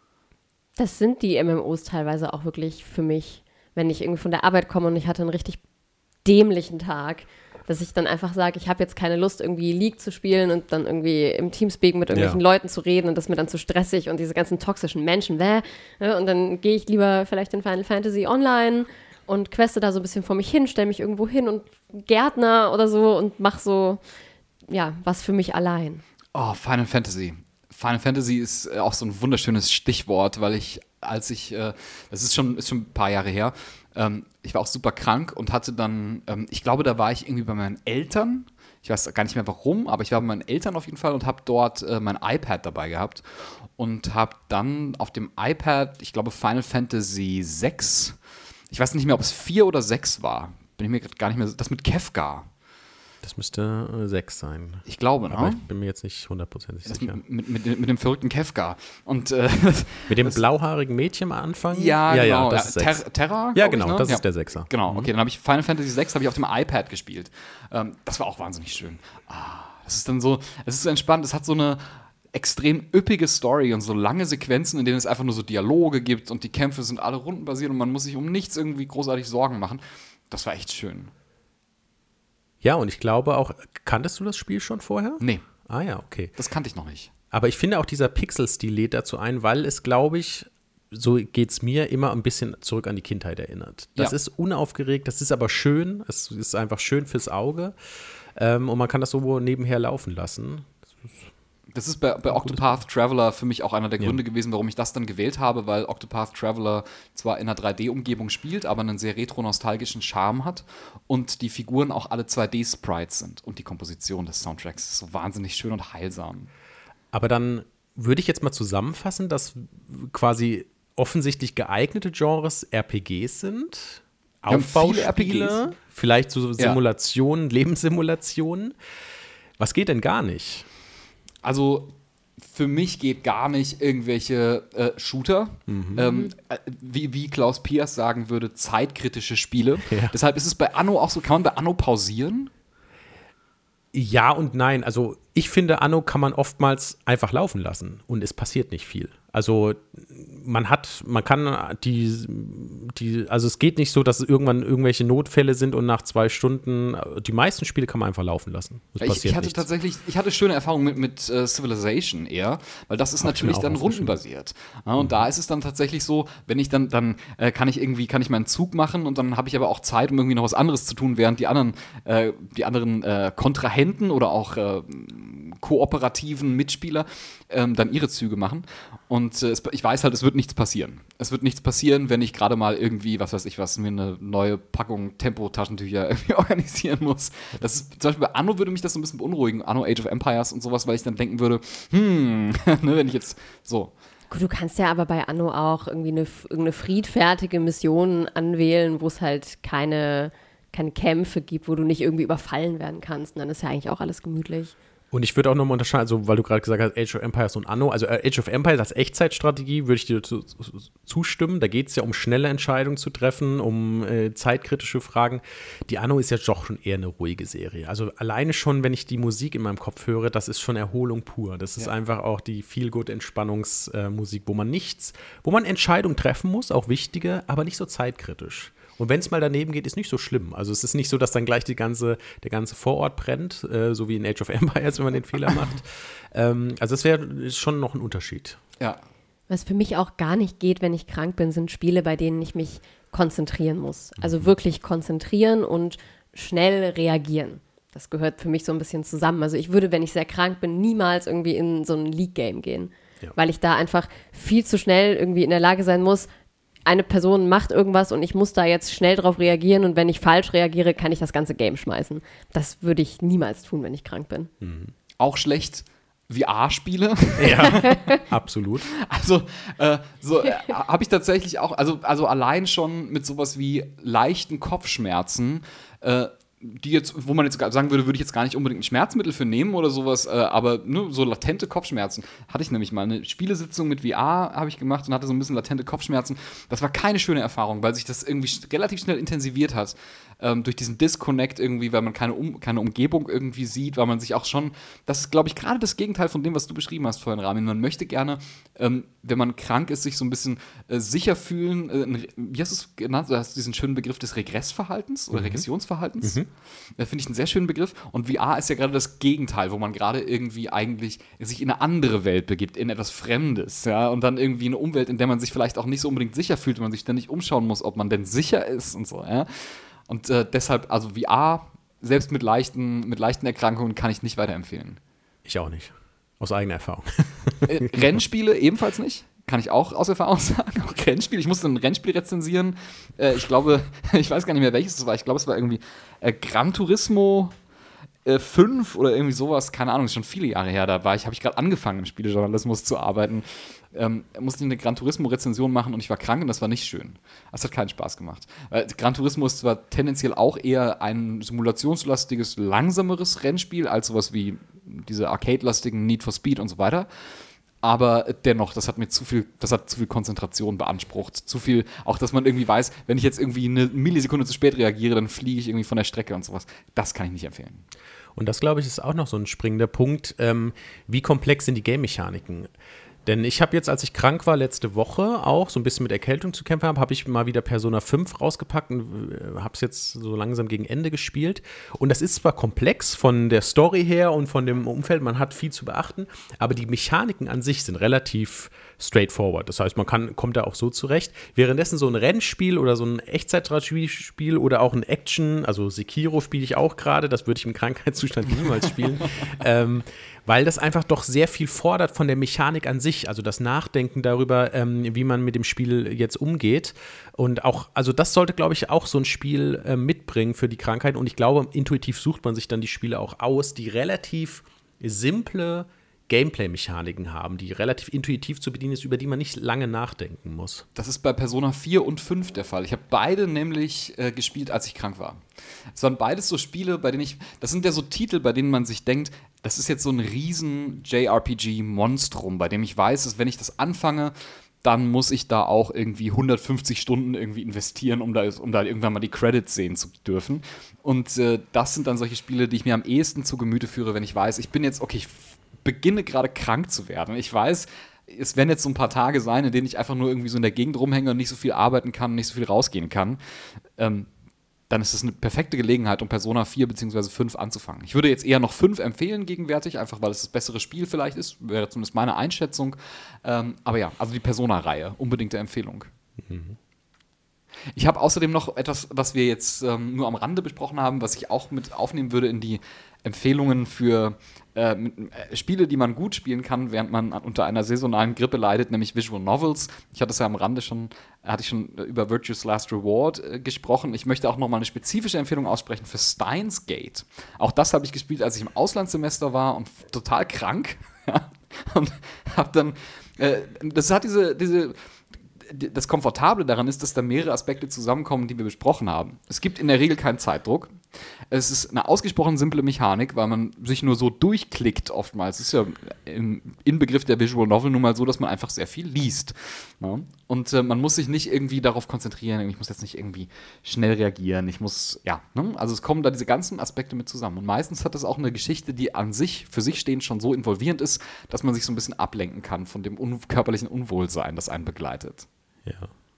Das sind die M M Os teilweise auch wirklich für mich, wenn ich irgendwie von der Arbeit komme und ich hatte einen richtig dämlichen Tag, dass ich dann einfach sage, ich habe jetzt keine Lust, irgendwie League zu spielen und dann irgendwie im Teamspeak mit irgendwelchen Ja. Leuten zu reden und das ist mir dann zu stressig und diese ganzen toxischen Menschen, bäh, ne? Und dann gehe ich lieber vielleicht in Final Fantasy online und queste da so ein bisschen vor mich hin, stelle mich irgendwo hin und Gärtner oder so und mache so, ja, was für mich allein. Oh, Final Fantasy. Final Fantasy ist äh, auch so ein wunderschönes Stichwort, weil ich, als ich, äh, das ist schon, ist schon ein paar Jahre her, ähm, ich war auch super krank und hatte dann, ähm, ich glaube, da war ich irgendwie bei meinen Eltern. Ich weiß gar nicht mehr warum, aber ich war bei meinen Eltern auf jeden Fall und habe dort äh, mein iPad dabei gehabt und habe dann auf dem iPad, ich glaube, Final Fantasy sechs, ich weiß nicht mehr, ob es vier oder sechs war, bin ich mir grad gar nicht mehr, das mit Kefka. Das müsste äh, sechs sein. Ich glaube, Aber ne? ich bin mir jetzt nicht hundertprozentig Das sicher. mit, mit, mit, mit dem verrückten Kefka. Und, äh, Mit dem blauhaarigen Mädchen am Anfang? ja, ja, genau. ja, das ist sechs. Ter- Terra? Ja, glaub genau, ich, ne? das ja. ist der Sechser. Genau, Mhm. okay, dann habe ich Final Fantasy sechs habe ich auf dem iPad gespielt. Ähm, das war auch wahnsinnig schön. Ah, das ist dann so, es ist so entspannt, es hat so eine extrem üppige Story und so lange Sequenzen, in denen es einfach nur so Dialoge gibt und die Kämpfe sind alle rundenbasiert und man muss sich um nichts irgendwie großartig Sorgen machen. Das war echt schön. Ja, und ich glaube auch, kanntest du das Spiel schon vorher? Nee, Ah ja, okay. das kannte ich noch nicht. Aber ich finde auch dieser Pixel-Stil lädt dazu ein, weil es, glaube ich, so geht es mir, immer ein bisschen zurück an die Kindheit erinnert. Das Ja. ist unaufgeregt, das ist aber schön, es ist einfach schön fürs Auge ähm, und man kann das so nebenher laufen lassen. Das ist bei, bei Octopath Traveler für mich auch einer der Ja. Gründe gewesen, warum ich das dann gewählt habe, weil Octopath Traveler zwar in einer drei D-Umgebung spielt, aber einen sehr retro-nostalgischen Charme hat und die Figuren auch alle zwei D-Sprites sind und die Komposition des Soundtracks ist so wahnsinnig schön und heilsam. Aber dann würde ich jetzt mal zusammenfassen, dass quasi offensichtlich geeignete Genres R P Gs sind, Wir haben viele R P Aufbauspiele, Gs. vielleicht so Ja. Simulationen, Lebenssimulationen. Was geht denn gar nicht? Also für mich geht gar nicht irgendwelche äh, Shooter, ähm, äh, wie, wie Klaus Piers sagen würde, zeitkritische Spiele. Ja. Deshalb ist es bei Anno auch so, kann man bei Anno pausieren? Ja und nein. Also ich finde, Anno kann man oftmals einfach laufen lassen und es passiert nicht viel. Also man hat, man kann die, die, also es geht nicht so, dass es irgendwann irgendwelche Notfälle sind und nach zwei Stunden, die meisten Spiele kann man einfach laufen lassen. Es Ich, passiert ich hatte nichts. tatsächlich, ich hatte schöne Erfahrungen mit, mit äh, Civilization eher, weil das ist Hab ich mir natürlich auch dann aufgeschrieben. rundenbasiert. Ja, und da ist es dann tatsächlich so, wenn ich dann, dann äh, kann ich irgendwie, kann ich meinen Zug machen und dann habe ich aber auch Zeit, um irgendwie noch was anderes zu tun, während die anderen, äh, die anderen äh, Kontrahenten oder auch äh, kooperativen Mitspieler ähm, dann ihre Züge machen. Und äh, es, ich weiß halt, es wird nichts passieren. Es wird nichts passieren, wenn ich gerade mal irgendwie, was weiß ich was, mir eine neue Packung Tempo-Taschentücher irgendwie organisieren muss. Das ist, zum Beispiel bei Anno würde mich das so ein bisschen beunruhigen, Anno Age of Empires und sowas, weil ich dann denken würde, hm, ne, wenn ich jetzt so. Gut, du kannst ja aber bei Anno auch irgendwie eine, irgendeine friedfertige Mission anwählen, wo es halt keine, keine Kämpfe gibt, wo du nicht irgendwie überfallen werden kannst. Und dann ist ja eigentlich auch alles gemütlich. Und ich würde auch nochmal unterscheiden, also weil du gerade gesagt hast, Age of Empires und Anno, also äh, Age of Empires als Echtzeitstrategie würde ich dir zu, zu, zustimmen. Da geht es ja um schnelle Entscheidungen zu treffen, um äh, zeitkritische Fragen. Die Anno ist ja doch schon eher eine ruhige Serie. Also alleine schon, wenn ich die Musik in meinem Kopf höre, das ist schon Erholung pur. Das ist Ja. einfach auch die Feel-Good-Entspannungsmusik, wo man nichts, wo man Entscheidungen treffen muss, auch wichtige, aber nicht so zeitkritisch. Und wenn es mal daneben geht, ist nicht so schlimm. Also es ist nicht so, dass dann gleich die ganze, der ganze Vorort brennt, äh, so wie in Age of Empires, wenn man den Fehler macht. ähm, also es wäre schon noch ein Unterschied. Ja. Was für mich auch gar nicht geht, wenn ich krank bin, sind Spiele, bei denen ich mich konzentrieren muss. Also wirklich konzentrieren und schnell reagieren. Das gehört für mich so ein bisschen zusammen. Also ich würde, wenn ich sehr krank bin, niemals irgendwie in so ein League-Game gehen. Ja. Weil ich da einfach viel zu schnell irgendwie in der Lage sein muss, eine Person macht irgendwas und ich muss da jetzt schnell drauf reagieren und wenn ich falsch reagiere, kann ich das ganze Game schmeißen. Das würde ich niemals tun, wenn ich krank bin. Mhm. Auch schlecht V R-Spiele. Ja, absolut. Also, äh, so äh, habe ich tatsächlich auch, also, also allein schon mit sowas wie leichten Kopfschmerzen, äh, die jetzt, wo man jetzt sagen würde, würde ich jetzt gar nicht unbedingt ein Schmerzmittel für nehmen oder sowas, äh, aber nur so latente Kopfschmerzen hatte ich nämlich mal. Eine Spielesitzung mit V R habe ich gemacht und hatte so ein bisschen latente Kopfschmerzen. Das war keine schöne Erfahrung, weil sich das irgendwie sch- relativ schnell intensiviert hat. Ähm, durch diesen Disconnect irgendwie, weil man keine, um- keine Umgebung irgendwie sieht, weil man sich auch schon, das ist, glaube ich, gerade das Gegenteil von dem, was du beschrieben hast vorhin, Ramin. Man möchte gerne, ähm, wenn man krank ist, sich so ein bisschen äh, sicher fühlen. Äh, ein, wie hast du es genannt? Du hast diesen schönen Begriff des Regressverhaltens oder mhm. Regressionsverhaltens. Mhm. Da finde ich einen sehr schönen Begriff. Und V R ist ja gerade das Gegenteil, wo man gerade irgendwie eigentlich sich in eine andere Welt begibt, in etwas Fremdes, ja, und dann irgendwie eine Umwelt, in der man sich vielleicht auch nicht so unbedingt sicher fühlt, und man sich ständig umschauen muss, ob man denn sicher ist und so, ja. Und äh, deshalb, also V R, selbst mit leichten, mit leichten Erkrankungen, kann ich nicht weiterempfehlen. Ich auch nicht. Aus eigener Erfahrung. Äh, Rennspiele ebenfalls nicht. Kann ich auch aus Erfahrung sagen. Auch Rennspiel. Ich musste ein Rennspiel rezensieren. Äh, ich glaube, ich weiß gar nicht mehr, welches es war. Ich glaube, es war irgendwie äh, Gran Turismo äh, fünf oder irgendwie sowas. Keine Ahnung, ist schon viele Jahre her. Da war ich, habe ich gerade angefangen, im Spielejournalismus zu arbeiten. Ähm, musste ich eine Gran Turismo-Rezension machen und ich war krank und das war nicht schön. Das hat keinen Spaß gemacht. Äh, Gran Turismo ist zwar tendenziell auch eher ein simulationslastiges, langsameres Rennspiel als sowas wie diese arcade-lastigen Need for Speed und so weiter. Aber dennoch, das hat mir zu viel, das hat zu viel Konzentration beansprucht. Zu viel, auch dass man irgendwie weiß, wenn ich jetzt irgendwie eine Millisekunde zu spät reagiere, dann fliege ich irgendwie von der Strecke und sowas. Das kann ich nicht empfehlen. Und das, glaube ich, ist auch noch so ein springender Punkt. Ähm, wie komplex sind die Game-Mechaniken? Denn ich habe jetzt, als ich krank war, letzte Woche auch so ein bisschen mit Erkältung zu kämpfen habe, habe ich mal wieder Persona fünf rausgepackt und äh, habe es jetzt so langsam gegen Ende gespielt. Und das ist zwar komplex von der Story her und von dem Umfeld, man hat viel zu beachten, aber die Mechaniken an sich sind relativ straightforward. Das heißt, man kann, kommt da auch so zurecht. Währenddessen so ein Rennspiel oder so ein Echtzeitstrategiespiel oder auch ein Action, also Sekiro spiele ich auch gerade, das würde ich im Krankheitszustand niemals spielen, ähm, weil das einfach doch sehr viel fordert von der Mechanik an sich, also das Nachdenken darüber, ähm, wie man mit dem Spiel jetzt umgeht. Und auch, also das sollte, glaube ich, auch so ein Spiel äh, mitbringen für die Krankheit. Und ich glaube, intuitiv sucht man sich dann die Spiele auch aus, die relativ simple Gameplay-Mechaniken haben, die relativ intuitiv zu bedienen ist, über die man nicht lange nachdenken muss. Das ist bei Persona vier und fünf der Fall. Ich habe beide nämlich äh, gespielt, als ich krank war. Es waren beides so Spiele, bei denen ich, das sind ja so Titel, bei denen man sich denkt, das ist jetzt so ein riesen J R P G-Monstrum, bei dem ich weiß, dass wenn ich das anfange, dann muss ich da auch irgendwie hundertfünfzig Stunden irgendwie investieren, um da, um da irgendwann mal die Credits sehen zu dürfen. Und äh, das sind dann solche Spiele, die ich mir am ehesten zu Gemüte führe, wenn ich weiß, ich bin jetzt, okay, ich beginne gerade krank zu werden. Ich weiß, es werden jetzt so ein paar Tage sein, in denen ich einfach nur irgendwie so in der Gegend rumhänge und nicht so viel arbeiten kann, nicht so viel rausgehen kann. Ähm, dann ist das eine perfekte Gelegenheit, um Persona vier bzw. fünf anzufangen. Ich würde jetzt eher noch fünf empfehlen gegenwärtig, einfach weil es das bessere Spiel vielleicht ist, wäre zumindest meine Einschätzung. Ähm, aber ja, also die Persona-Reihe, unbedingte Empfehlung. Mhm. Ich habe außerdem noch etwas, was wir jetzt ähm, nur am Rande besprochen haben, was ich auch mit aufnehmen würde in die Empfehlungen für äh, äh, Spiele, die man gut spielen kann, während man unter einer saisonalen Grippe leidet, nämlich Visual Novels. Ich hatte es ja am Rande schon, hatte ich schon über Virtue's Last Reward äh, gesprochen. Ich möchte auch noch mal eine spezifische Empfehlung aussprechen für Steins Gate. Auch das habe ich gespielt, als ich im Auslandssemester war und f- total krank. Und habe dann, äh, das hat diese, diese das Komfortable daran ist, dass da mehrere Aspekte zusammenkommen, die wir besprochen haben. Es gibt in der Regel keinen Zeitdruck. Es ist eine ausgesprochen simple Mechanik, weil man sich nur so durchklickt oftmals. Es ist ja im Inbegriff der Visual Novel nun mal so, dass man einfach sehr viel liest. Ja? Und äh, man muss sich nicht irgendwie darauf konzentrieren, ich muss jetzt nicht irgendwie schnell reagieren, ich muss, ja, ne? Also es kommen da diese ganzen Aspekte mit zusammen. Und meistens hat das auch eine Geschichte, die an sich, für sich stehend schon so involvierend ist, dass man sich so ein bisschen ablenken kann von dem un- körperlichen Unwohlsein, das einen begleitet. Ja.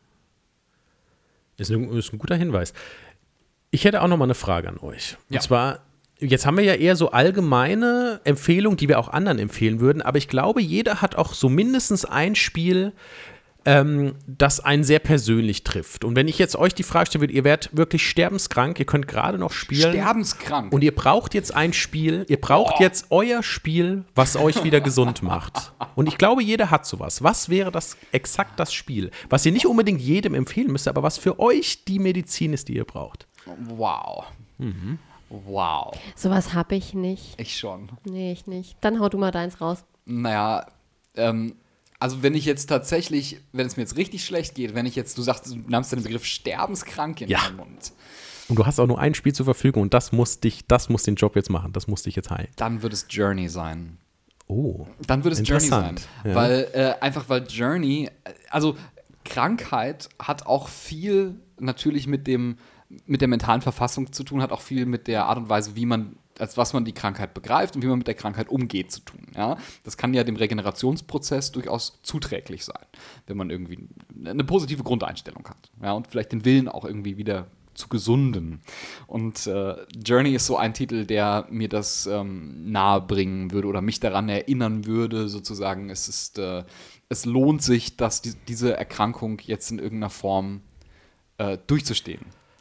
Ist ein, ist ein guter Hinweis. Ich hätte auch noch mal eine Frage an euch. Ja. Und zwar, jetzt haben wir ja eher so allgemeine Empfehlungen, die wir auch anderen empfehlen würden, aber ich glaube, jeder hat auch so mindestens ein Spiel, ähm, das einen sehr persönlich trifft. Und wenn ich jetzt euch die Frage stelle, ihr werdet wirklich sterbenskrank, ihr könnt gerade noch spielen. Sterbenskrank. Und ihr braucht jetzt ein Spiel, ihr braucht oh. jetzt euer Spiel, was euch wieder gesund macht. Und ich glaube, jeder hat sowas. Was wäre das exakt das Spiel, was ihr nicht unbedingt jedem empfehlen müsst, aber was für euch die Medizin ist, die ihr braucht? Wow. Mhm. Wow. Sowas habe ich nicht. Ich schon. Nee, ich nicht. Dann hau du mal deins raus. Naja, ähm, also wenn ich jetzt tatsächlich, wenn es mir jetzt richtig schlecht geht, wenn ich jetzt, du sagst, du nahmst den Begriff sterbenskrank in ja. den Mund. Und du hast auch nur ein Spiel zur Verfügung und das muss dich, das muss den Job jetzt machen, das muss dich jetzt heilen. Dann wird es Journey sein. Oh. Dann wird es Journey sein. Ja. Weil, äh, einfach weil Journey, also Krankheit hat auch viel natürlich mit dem mit der mentalen Verfassung zu tun, hat auch viel mit der Art und Weise, wie man, als was man die Krankheit begreift und wie man mit der Krankheit umgeht, zu tun. Ja? Das kann ja dem Regenerationsprozess durchaus zuträglich sein, wenn man irgendwie eine positive Grundeinstellung hat. Ja? Und vielleicht den Willen auch irgendwie wieder zu gesunden. Und äh, Journey ist so ein Titel, der mir das ähm, nahe bringen würde oder mich daran erinnern würde, sozusagen, es ist, äh, es lohnt sich, dass die, diese Erkrankung jetzt in irgendeiner Form äh, durchzustehen.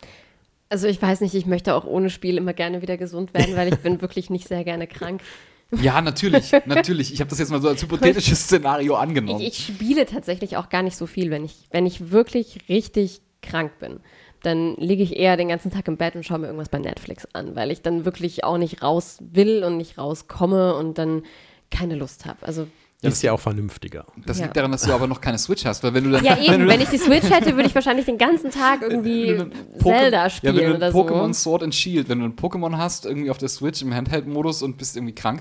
Also ich weiß nicht, ich möchte auch ohne Spiel immer gerne wieder gesund werden, weil ich bin wirklich nicht sehr gerne krank. Ja, natürlich, natürlich. Ich habe das jetzt mal so als hypothetisches Szenario angenommen. Ich, ich spiele tatsächlich auch gar nicht so viel, wenn ich, wenn ich wirklich richtig krank bin. Dann liege ich eher den ganzen Tag im Bett und schaue mir irgendwas bei Netflix an, weil ich dann wirklich auch nicht raus will und nicht rauskomme und dann keine Lust habe. Also Ja, ist ja auch vernünftiger. Das ja. liegt daran, dass du aber noch keine Switch hast, weil wenn du dann ja eben, wenn, du wenn ich die Switch hätte, würde ich wahrscheinlich den ganzen Tag irgendwie Zelda spielen ja, wenn du oder so. Pokémon so. Sword and Shield, wenn du ein Pokémon hast irgendwie auf der Switch im Handheld-Modus und bist irgendwie krank.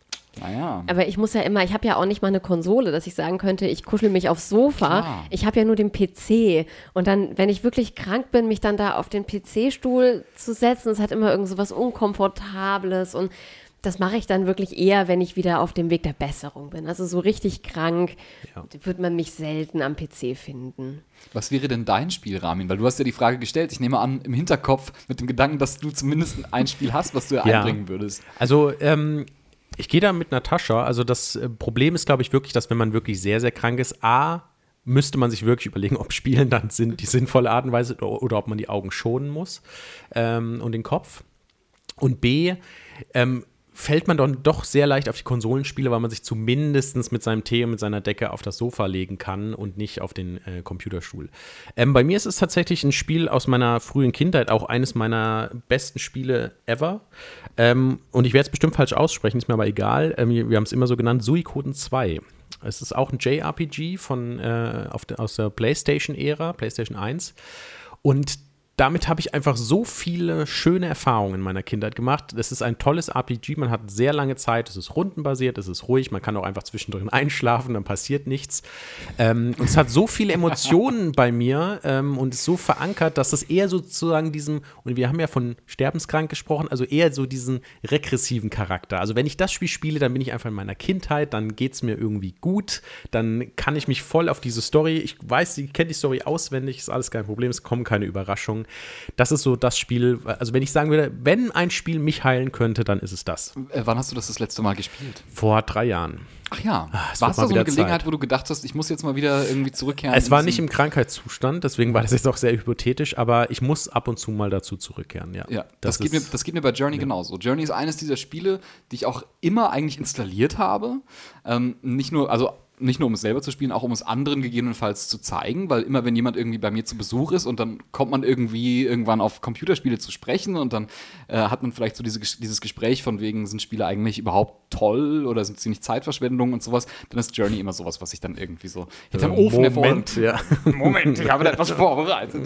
Naja. Aber ich muss ja immer, ich habe ja auch nicht mal eine Konsole, dass ich sagen könnte, ich kuschel mich aufs Sofa. Klar. Ich habe ja nur den P C. Und dann, wenn ich wirklich krank bin, mich dann da auf den P C-Stuhl zu setzen, das hat immer irgend so was Unkomfortables. Und das mache ich dann wirklich eher, wenn ich wieder auf dem Weg der Besserung bin. Also so richtig krank Ja. wird man mich selten am P C finden. Was wäre denn dein Spiel, Ramin? Weil du hast ja die Frage gestellt, ich nehme an, im Hinterkopf mit dem Gedanken, dass du zumindest ein Spiel hast, was du ja. einbringen würdest. Also, ähm, ich gehe da mit Natascha. Also das äh, Problem ist, glaube ich, wirklich, dass wenn man wirklich sehr, sehr krank ist, A, müsste man sich wirklich überlegen, ob Spielen dann sind, die sinnvolle Art und Weise oder, oder ob man die Augen schonen muss ähm, und den Kopf. Und B, ähm, fällt man dann doch sehr leicht auf die Konsolenspiele, weil man sich zumindest mit seinem Tee und mit seiner Decke auf das Sofa legen kann und nicht auf den äh, Computerstuhl. Ähm, bei mir ist es tatsächlich ein Spiel aus meiner frühen Kindheit, auch eines meiner besten Spiele ever. Ähm, und ich werde es bestimmt falsch aussprechen, ist mir aber egal. Ähm, wir wir haben es immer so genannt, Suikoden zwei. Es ist auch ein J R P G von, äh, auf de, aus der PlayStation-Ära, PlayStation eins. Und damit habe ich einfach so viele schöne Erfahrungen in meiner Kindheit gemacht. Es ist ein tolles R P G, man hat sehr lange Zeit, es ist rundenbasiert, es ist ruhig, man kann auch einfach zwischendrin einschlafen, dann passiert nichts. Ähm, und es hat so viele Emotionen bei mir ähm, und ist so verankert, dass es eher sozusagen diesem, und wir haben ja von sterbenskrank gesprochen, also eher so diesen regressiven Charakter. Also wenn ich das Spiel spiele, dann bin ich einfach in meiner Kindheit, dann geht es mir irgendwie gut, dann kann ich mich voll auf diese Story, ich weiß, ich kenne die Story auswendig, ist alles kein Problem, es kommen keine Überraschungen. Das ist so das Spiel, also wenn ich sagen würde, wenn ein Spiel mich heilen könnte, dann ist es das. Äh, wann hast du das das letzte Mal gespielt? Vor drei Jahren. Ach ja, Ach, war es da so eine Gelegenheit, Zeit. wo du gedacht hast, ich muss jetzt mal wieder irgendwie zurückkehren? Es war nicht im Krankheitszustand, deswegen war das jetzt auch sehr hypothetisch, aber ich muss ab und zu mal dazu zurückkehren, ja. Ja, das, das, geht, mir, das geht mir bei Journey ja. genauso. Journey ist eines dieser Spiele, die ich auch immer eigentlich installiert habe. Ähm, nicht nur, also Nicht nur, um es selber zu spielen, auch um es anderen gegebenenfalls zu zeigen, weil immer, wenn jemand irgendwie bei mir zu Besuch ist und dann kommt man irgendwie irgendwann auf Computerspiele zu sprechen und dann äh, hat man vielleicht so diese, dieses Gespräch von wegen, sind Spiele eigentlich überhaupt toll oder sind sie nicht Zeitverschwendung und sowas, dann ist Journey immer sowas, was ich dann irgendwie so hinterm äh, Ofen Moment, ja. Moment, ich habe da etwas vorbereitet.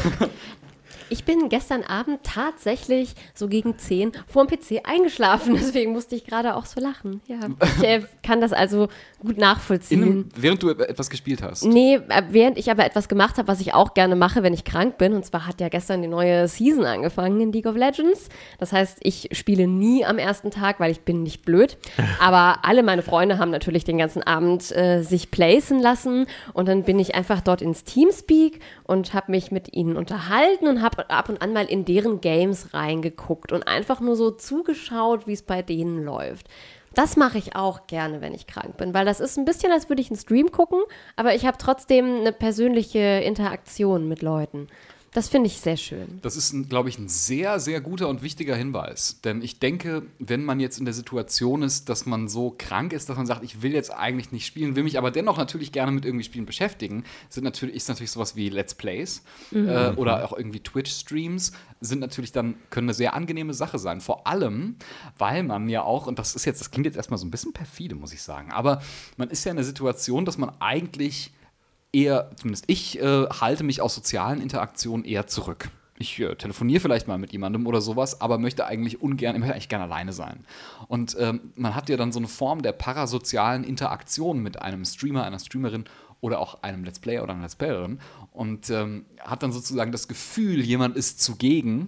Ich bin gestern Abend tatsächlich so gegen zehn vor dem P C eingeschlafen, deswegen musste ich gerade auch so lachen. Ja, ich äh, kann das also gut nachvollziehen. In einem, während du etwas gespielt hast? Nee, während ich aber etwas gemacht habe, was ich auch gerne mache, wenn ich krank bin. Und zwar hat ja gestern die neue Season angefangen in League of Legends. Das heißt, ich spiele nie am ersten Tag, weil ich bin nicht blöd. Aber alle meine Freunde haben natürlich den ganzen Abend äh, sich placen lassen. Und dann bin ich einfach dort ins Teamspeak und habe mich mit ihnen unterhalten und habe ab und an mal in deren Games reingeguckt und einfach nur so zugeschaut, wie es bei denen läuft. Das mache ich auch gerne, wenn ich krank bin, weil das ist ein bisschen, als würde ich einen Stream gucken, aber ich habe trotzdem eine persönliche Interaktion mit Leuten. Das finde ich sehr schön. Das ist, glaube ich, ein sehr, sehr guter und wichtiger Hinweis. Denn ich denke, wenn man jetzt in der Situation ist, dass man so krank ist, dass man sagt, ich will jetzt eigentlich nicht spielen, will mich aber dennoch natürlich gerne mit irgendwie Spielen beschäftigen, sind natürlich, ist natürlich sowas wie Let's Plays mhm. äh, oder auch irgendwie Twitch-Streams, sind natürlich dann, können eine sehr angenehme Sache sein. Vor allem, weil man ja auch, und das ist jetzt, das klingt jetzt erstmal so ein bisschen perfide, muss ich sagen, aber man ist ja in der Situation, dass man eigentlich eher, zumindest ich, äh, halte mich aus sozialen Interaktionen eher zurück. Ich äh, telefoniere vielleicht mal mit jemandem oder sowas, aber möchte eigentlich ungern, ich möchte eigentlich gerne alleine sein. Und ähm, man hat ja dann so eine Form der parasozialen Interaktion mit einem Streamer, einer Streamerin oder auch einem Let's Player oder einer Let's Playerin und ähm, hat dann sozusagen das Gefühl, jemand ist zugegen.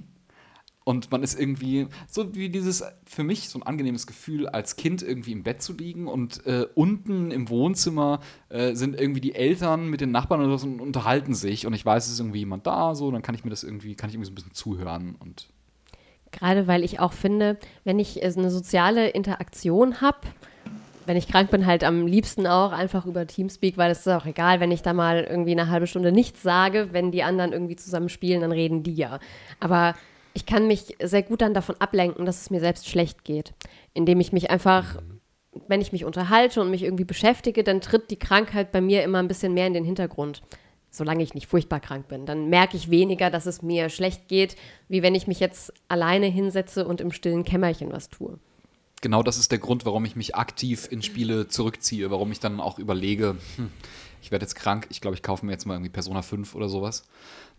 Und man ist irgendwie, so wie dieses, für mich so ein angenehmes Gefühl, als Kind irgendwie im Bett zu liegen und äh, unten im Wohnzimmer äh, sind irgendwie die Eltern mit den Nachbarn oder so und unterhalten sich und ich weiß, es ist irgendwie jemand da, so, dann kann ich mir das irgendwie, kann ich irgendwie so ein bisschen zuhören. Und gerade weil ich auch finde, wenn ich äh, eine soziale Interaktion habe, wenn ich krank bin, halt am liebsten auch einfach über Teamspeak, weil es ist auch egal, wenn ich da mal irgendwie eine halbe Stunde nichts sage, wenn die anderen irgendwie zusammen spielen, dann reden die ja. Aber ich kann mich sehr gut dann davon ablenken, dass es mir selbst schlecht geht, indem ich mich einfach, wenn ich mich unterhalte und mich irgendwie beschäftige, dann tritt die Krankheit bei mir immer ein bisschen mehr in den Hintergrund, solange ich nicht furchtbar krank bin. Dann merke ich weniger, dass es mir schlecht geht, wie wenn ich mich jetzt alleine hinsetze und im stillen Kämmerchen was tue. Genau das ist der Grund, warum ich mich aktiv in Spiele zurückziehe, warum ich dann auch überlege, hm, ich werde jetzt krank, ich glaube, ich kaufe mir jetzt mal irgendwie Persona fünf oder sowas.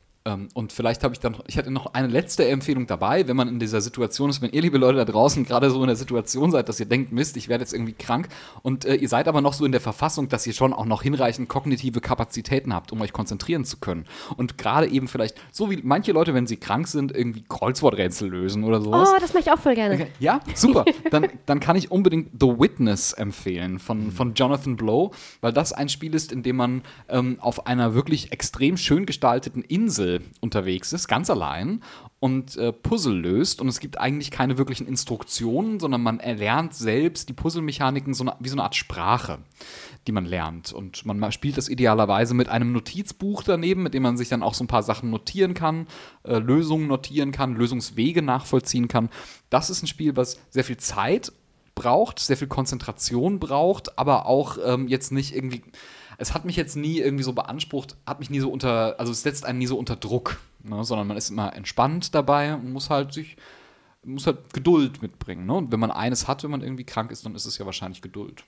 Und vielleicht habe ich dann, ich hatte noch eine letzte Empfehlung dabei, wenn man in dieser Situation ist, wenn ihr, liebe Leute da draußen, gerade so in der Situation seid, dass ihr denkt, Mist, ich werde jetzt irgendwie krank und äh, ihr seid aber noch so in der Verfassung, dass ihr schon auch noch hinreichend kognitive Kapazitäten habt, um euch konzentrieren zu können. Und gerade eben vielleicht, so wie manche Leute, wenn sie krank sind, irgendwie Kreuzworträtsel lösen oder sowas. Oh, das mache ich auch voll gerne. Okay. Ja, super. Dann, dann kann ich unbedingt The Witness empfehlen von, von Jonathan Blow, weil das ein Spiel ist, in dem man ähm, auf einer wirklich extrem schön gestalteten Insel unterwegs ist, ganz allein und äh, Puzzle löst und es gibt eigentlich keine wirklichen Instruktionen, sondern man erlernt selbst die Puzzlemechaniken so eine, wie so eine Art Sprache, die man lernt und man spielt das idealerweise mit einem Notizbuch daneben, mit dem man sich dann auch so ein paar Sachen notieren kann, äh, Lösungen notieren kann, Lösungswege nachvollziehen kann. Das ist ein Spiel, was sehr viel Zeit braucht, sehr viel Konzentration braucht, aber auch ähm, jetzt nicht irgendwie. Es hat mich jetzt nie irgendwie so beansprucht, hat mich nie so unter, also es setzt einen nie so unter Druck, ne, sondern man ist immer entspannt dabei und muss halt sich, muss halt Geduld mitbringen. Ne? Und wenn man eines hat, wenn man irgendwie krank ist, dann ist es ja wahrscheinlich Geduld.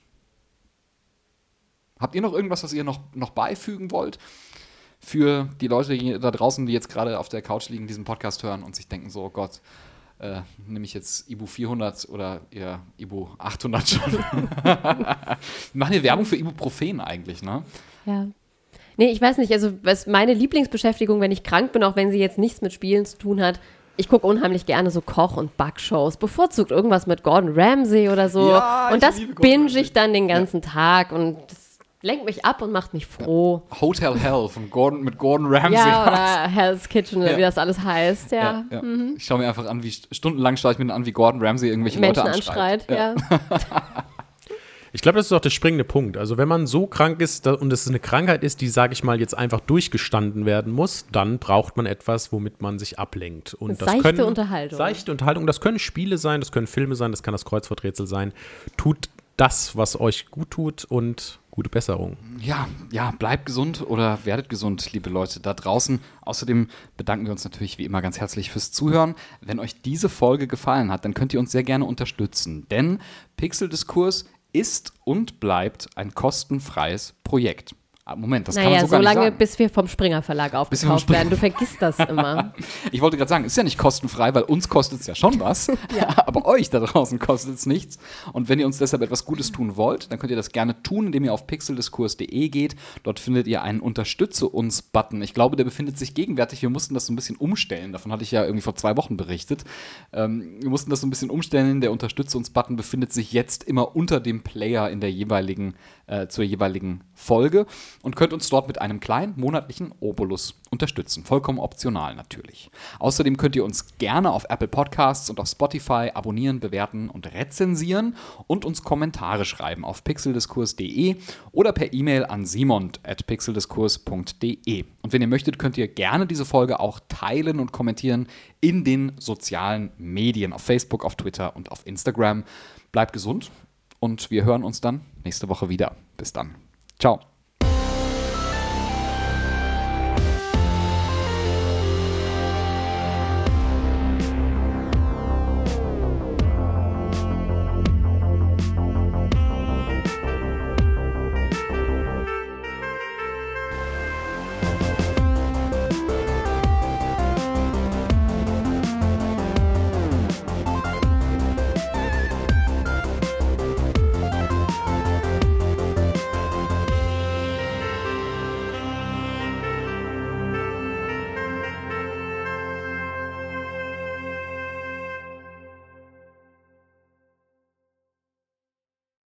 Habt ihr noch irgendwas, was ihr noch, noch beifügen wollt? Für die Leute die da draußen, die jetzt gerade auf der Couch liegen, diesen Podcast hören und sich denken so, oh Gott, Äh, nehme ich jetzt Ibu vierhundert oder eher Ibu achthundert schon. Wir machen hier Werbung für Ibuprofen eigentlich, ne? Ja. Nee, ich weiß nicht, also was meine Lieblingsbeschäftigung, wenn ich krank bin, auch wenn sie jetzt nichts mit Spielen zu tun hat, ich gucke unheimlich gerne so Koch- und Backshows, bevorzugt irgendwas mit Gordon Ramsay oder so. Ja, und das binge ich dann den ganzen ja. Tag und das lenkt mich ab und macht mich froh. Ja. Hotel Hell von Gordon, mit Gordon Ramsay. Ja, oder Hell's Kitchen, ja. wie das alles heißt. Ja. ja, ja. Mhm. Ich schaue mir einfach an, wie stundenlang schaue ich mir an, wie Gordon Ramsay irgendwelche Menschen Leute anschreit. Ja. Ja. Ich glaube, das ist auch der springende Punkt. Also wenn man so krank ist und es eine Krankheit ist, die, sage ich mal, jetzt einfach durchgestanden werden muss, dann braucht man etwas, womit man sich ablenkt. Und das seichte können, Unterhaltung. Seichte Unterhaltung. Das können Spiele sein, das können Filme sein, das kann das Kreuzworträtsel sein. Tut das, was euch gut tut und gute Besserung. Ja, ja, bleibt gesund oder werdet gesund, liebe Leute da draußen. Außerdem bedanken wir uns natürlich wie immer ganz herzlich fürs Zuhören. Wenn euch diese Folge gefallen hat, dann könnt ihr uns sehr gerne unterstützen, denn Pixeldiskurs ist und bleibt ein kostenfreies Projekt. Moment, das naja, kann man so gar nicht sagen. so lange, bis wir vom Springer Verlag aufgekauft Springer werden. Du vergisst das immer. Ich wollte gerade sagen, ist ja nicht kostenfrei, weil uns kostet es ja schon was, ja. aber euch da draußen kostet es nichts. Und wenn ihr uns deshalb etwas Gutes tun wollt, dann könnt ihr das gerne tun, indem ihr auf pixeldiskurs punkt de geht. Dort findet ihr einen Unterstütze-uns-Button. Ich glaube, der befindet sich gegenwärtig. Wir mussten das so ein bisschen umstellen. Davon hatte ich ja irgendwie vor zwei Wochen berichtet. Ähm, wir mussten das so ein bisschen umstellen. Der Unterstütze-uns-Button befindet sich jetzt immer unter dem Player in der jeweiligen, äh, zur jeweiligen Folge. und könnt uns dort mit einem kleinen monatlichen Obolus unterstützen. Vollkommen optional natürlich. Außerdem könnt ihr uns gerne auf Apple Podcasts und auf Spotify abonnieren, bewerten und rezensieren und uns Kommentare schreiben auf pixeldiskurs punkt de oder per E-Mail an simon at pixeldiskurs punkt de. Und wenn ihr möchtet, könnt ihr gerne diese Folge auch teilen und kommentieren in den sozialen Medien, auf Facebook, auf Twitter und auf Instagram. Bleibt gesund und wir hören uns dann nächste Woche wieder. Bis dann. Ciao.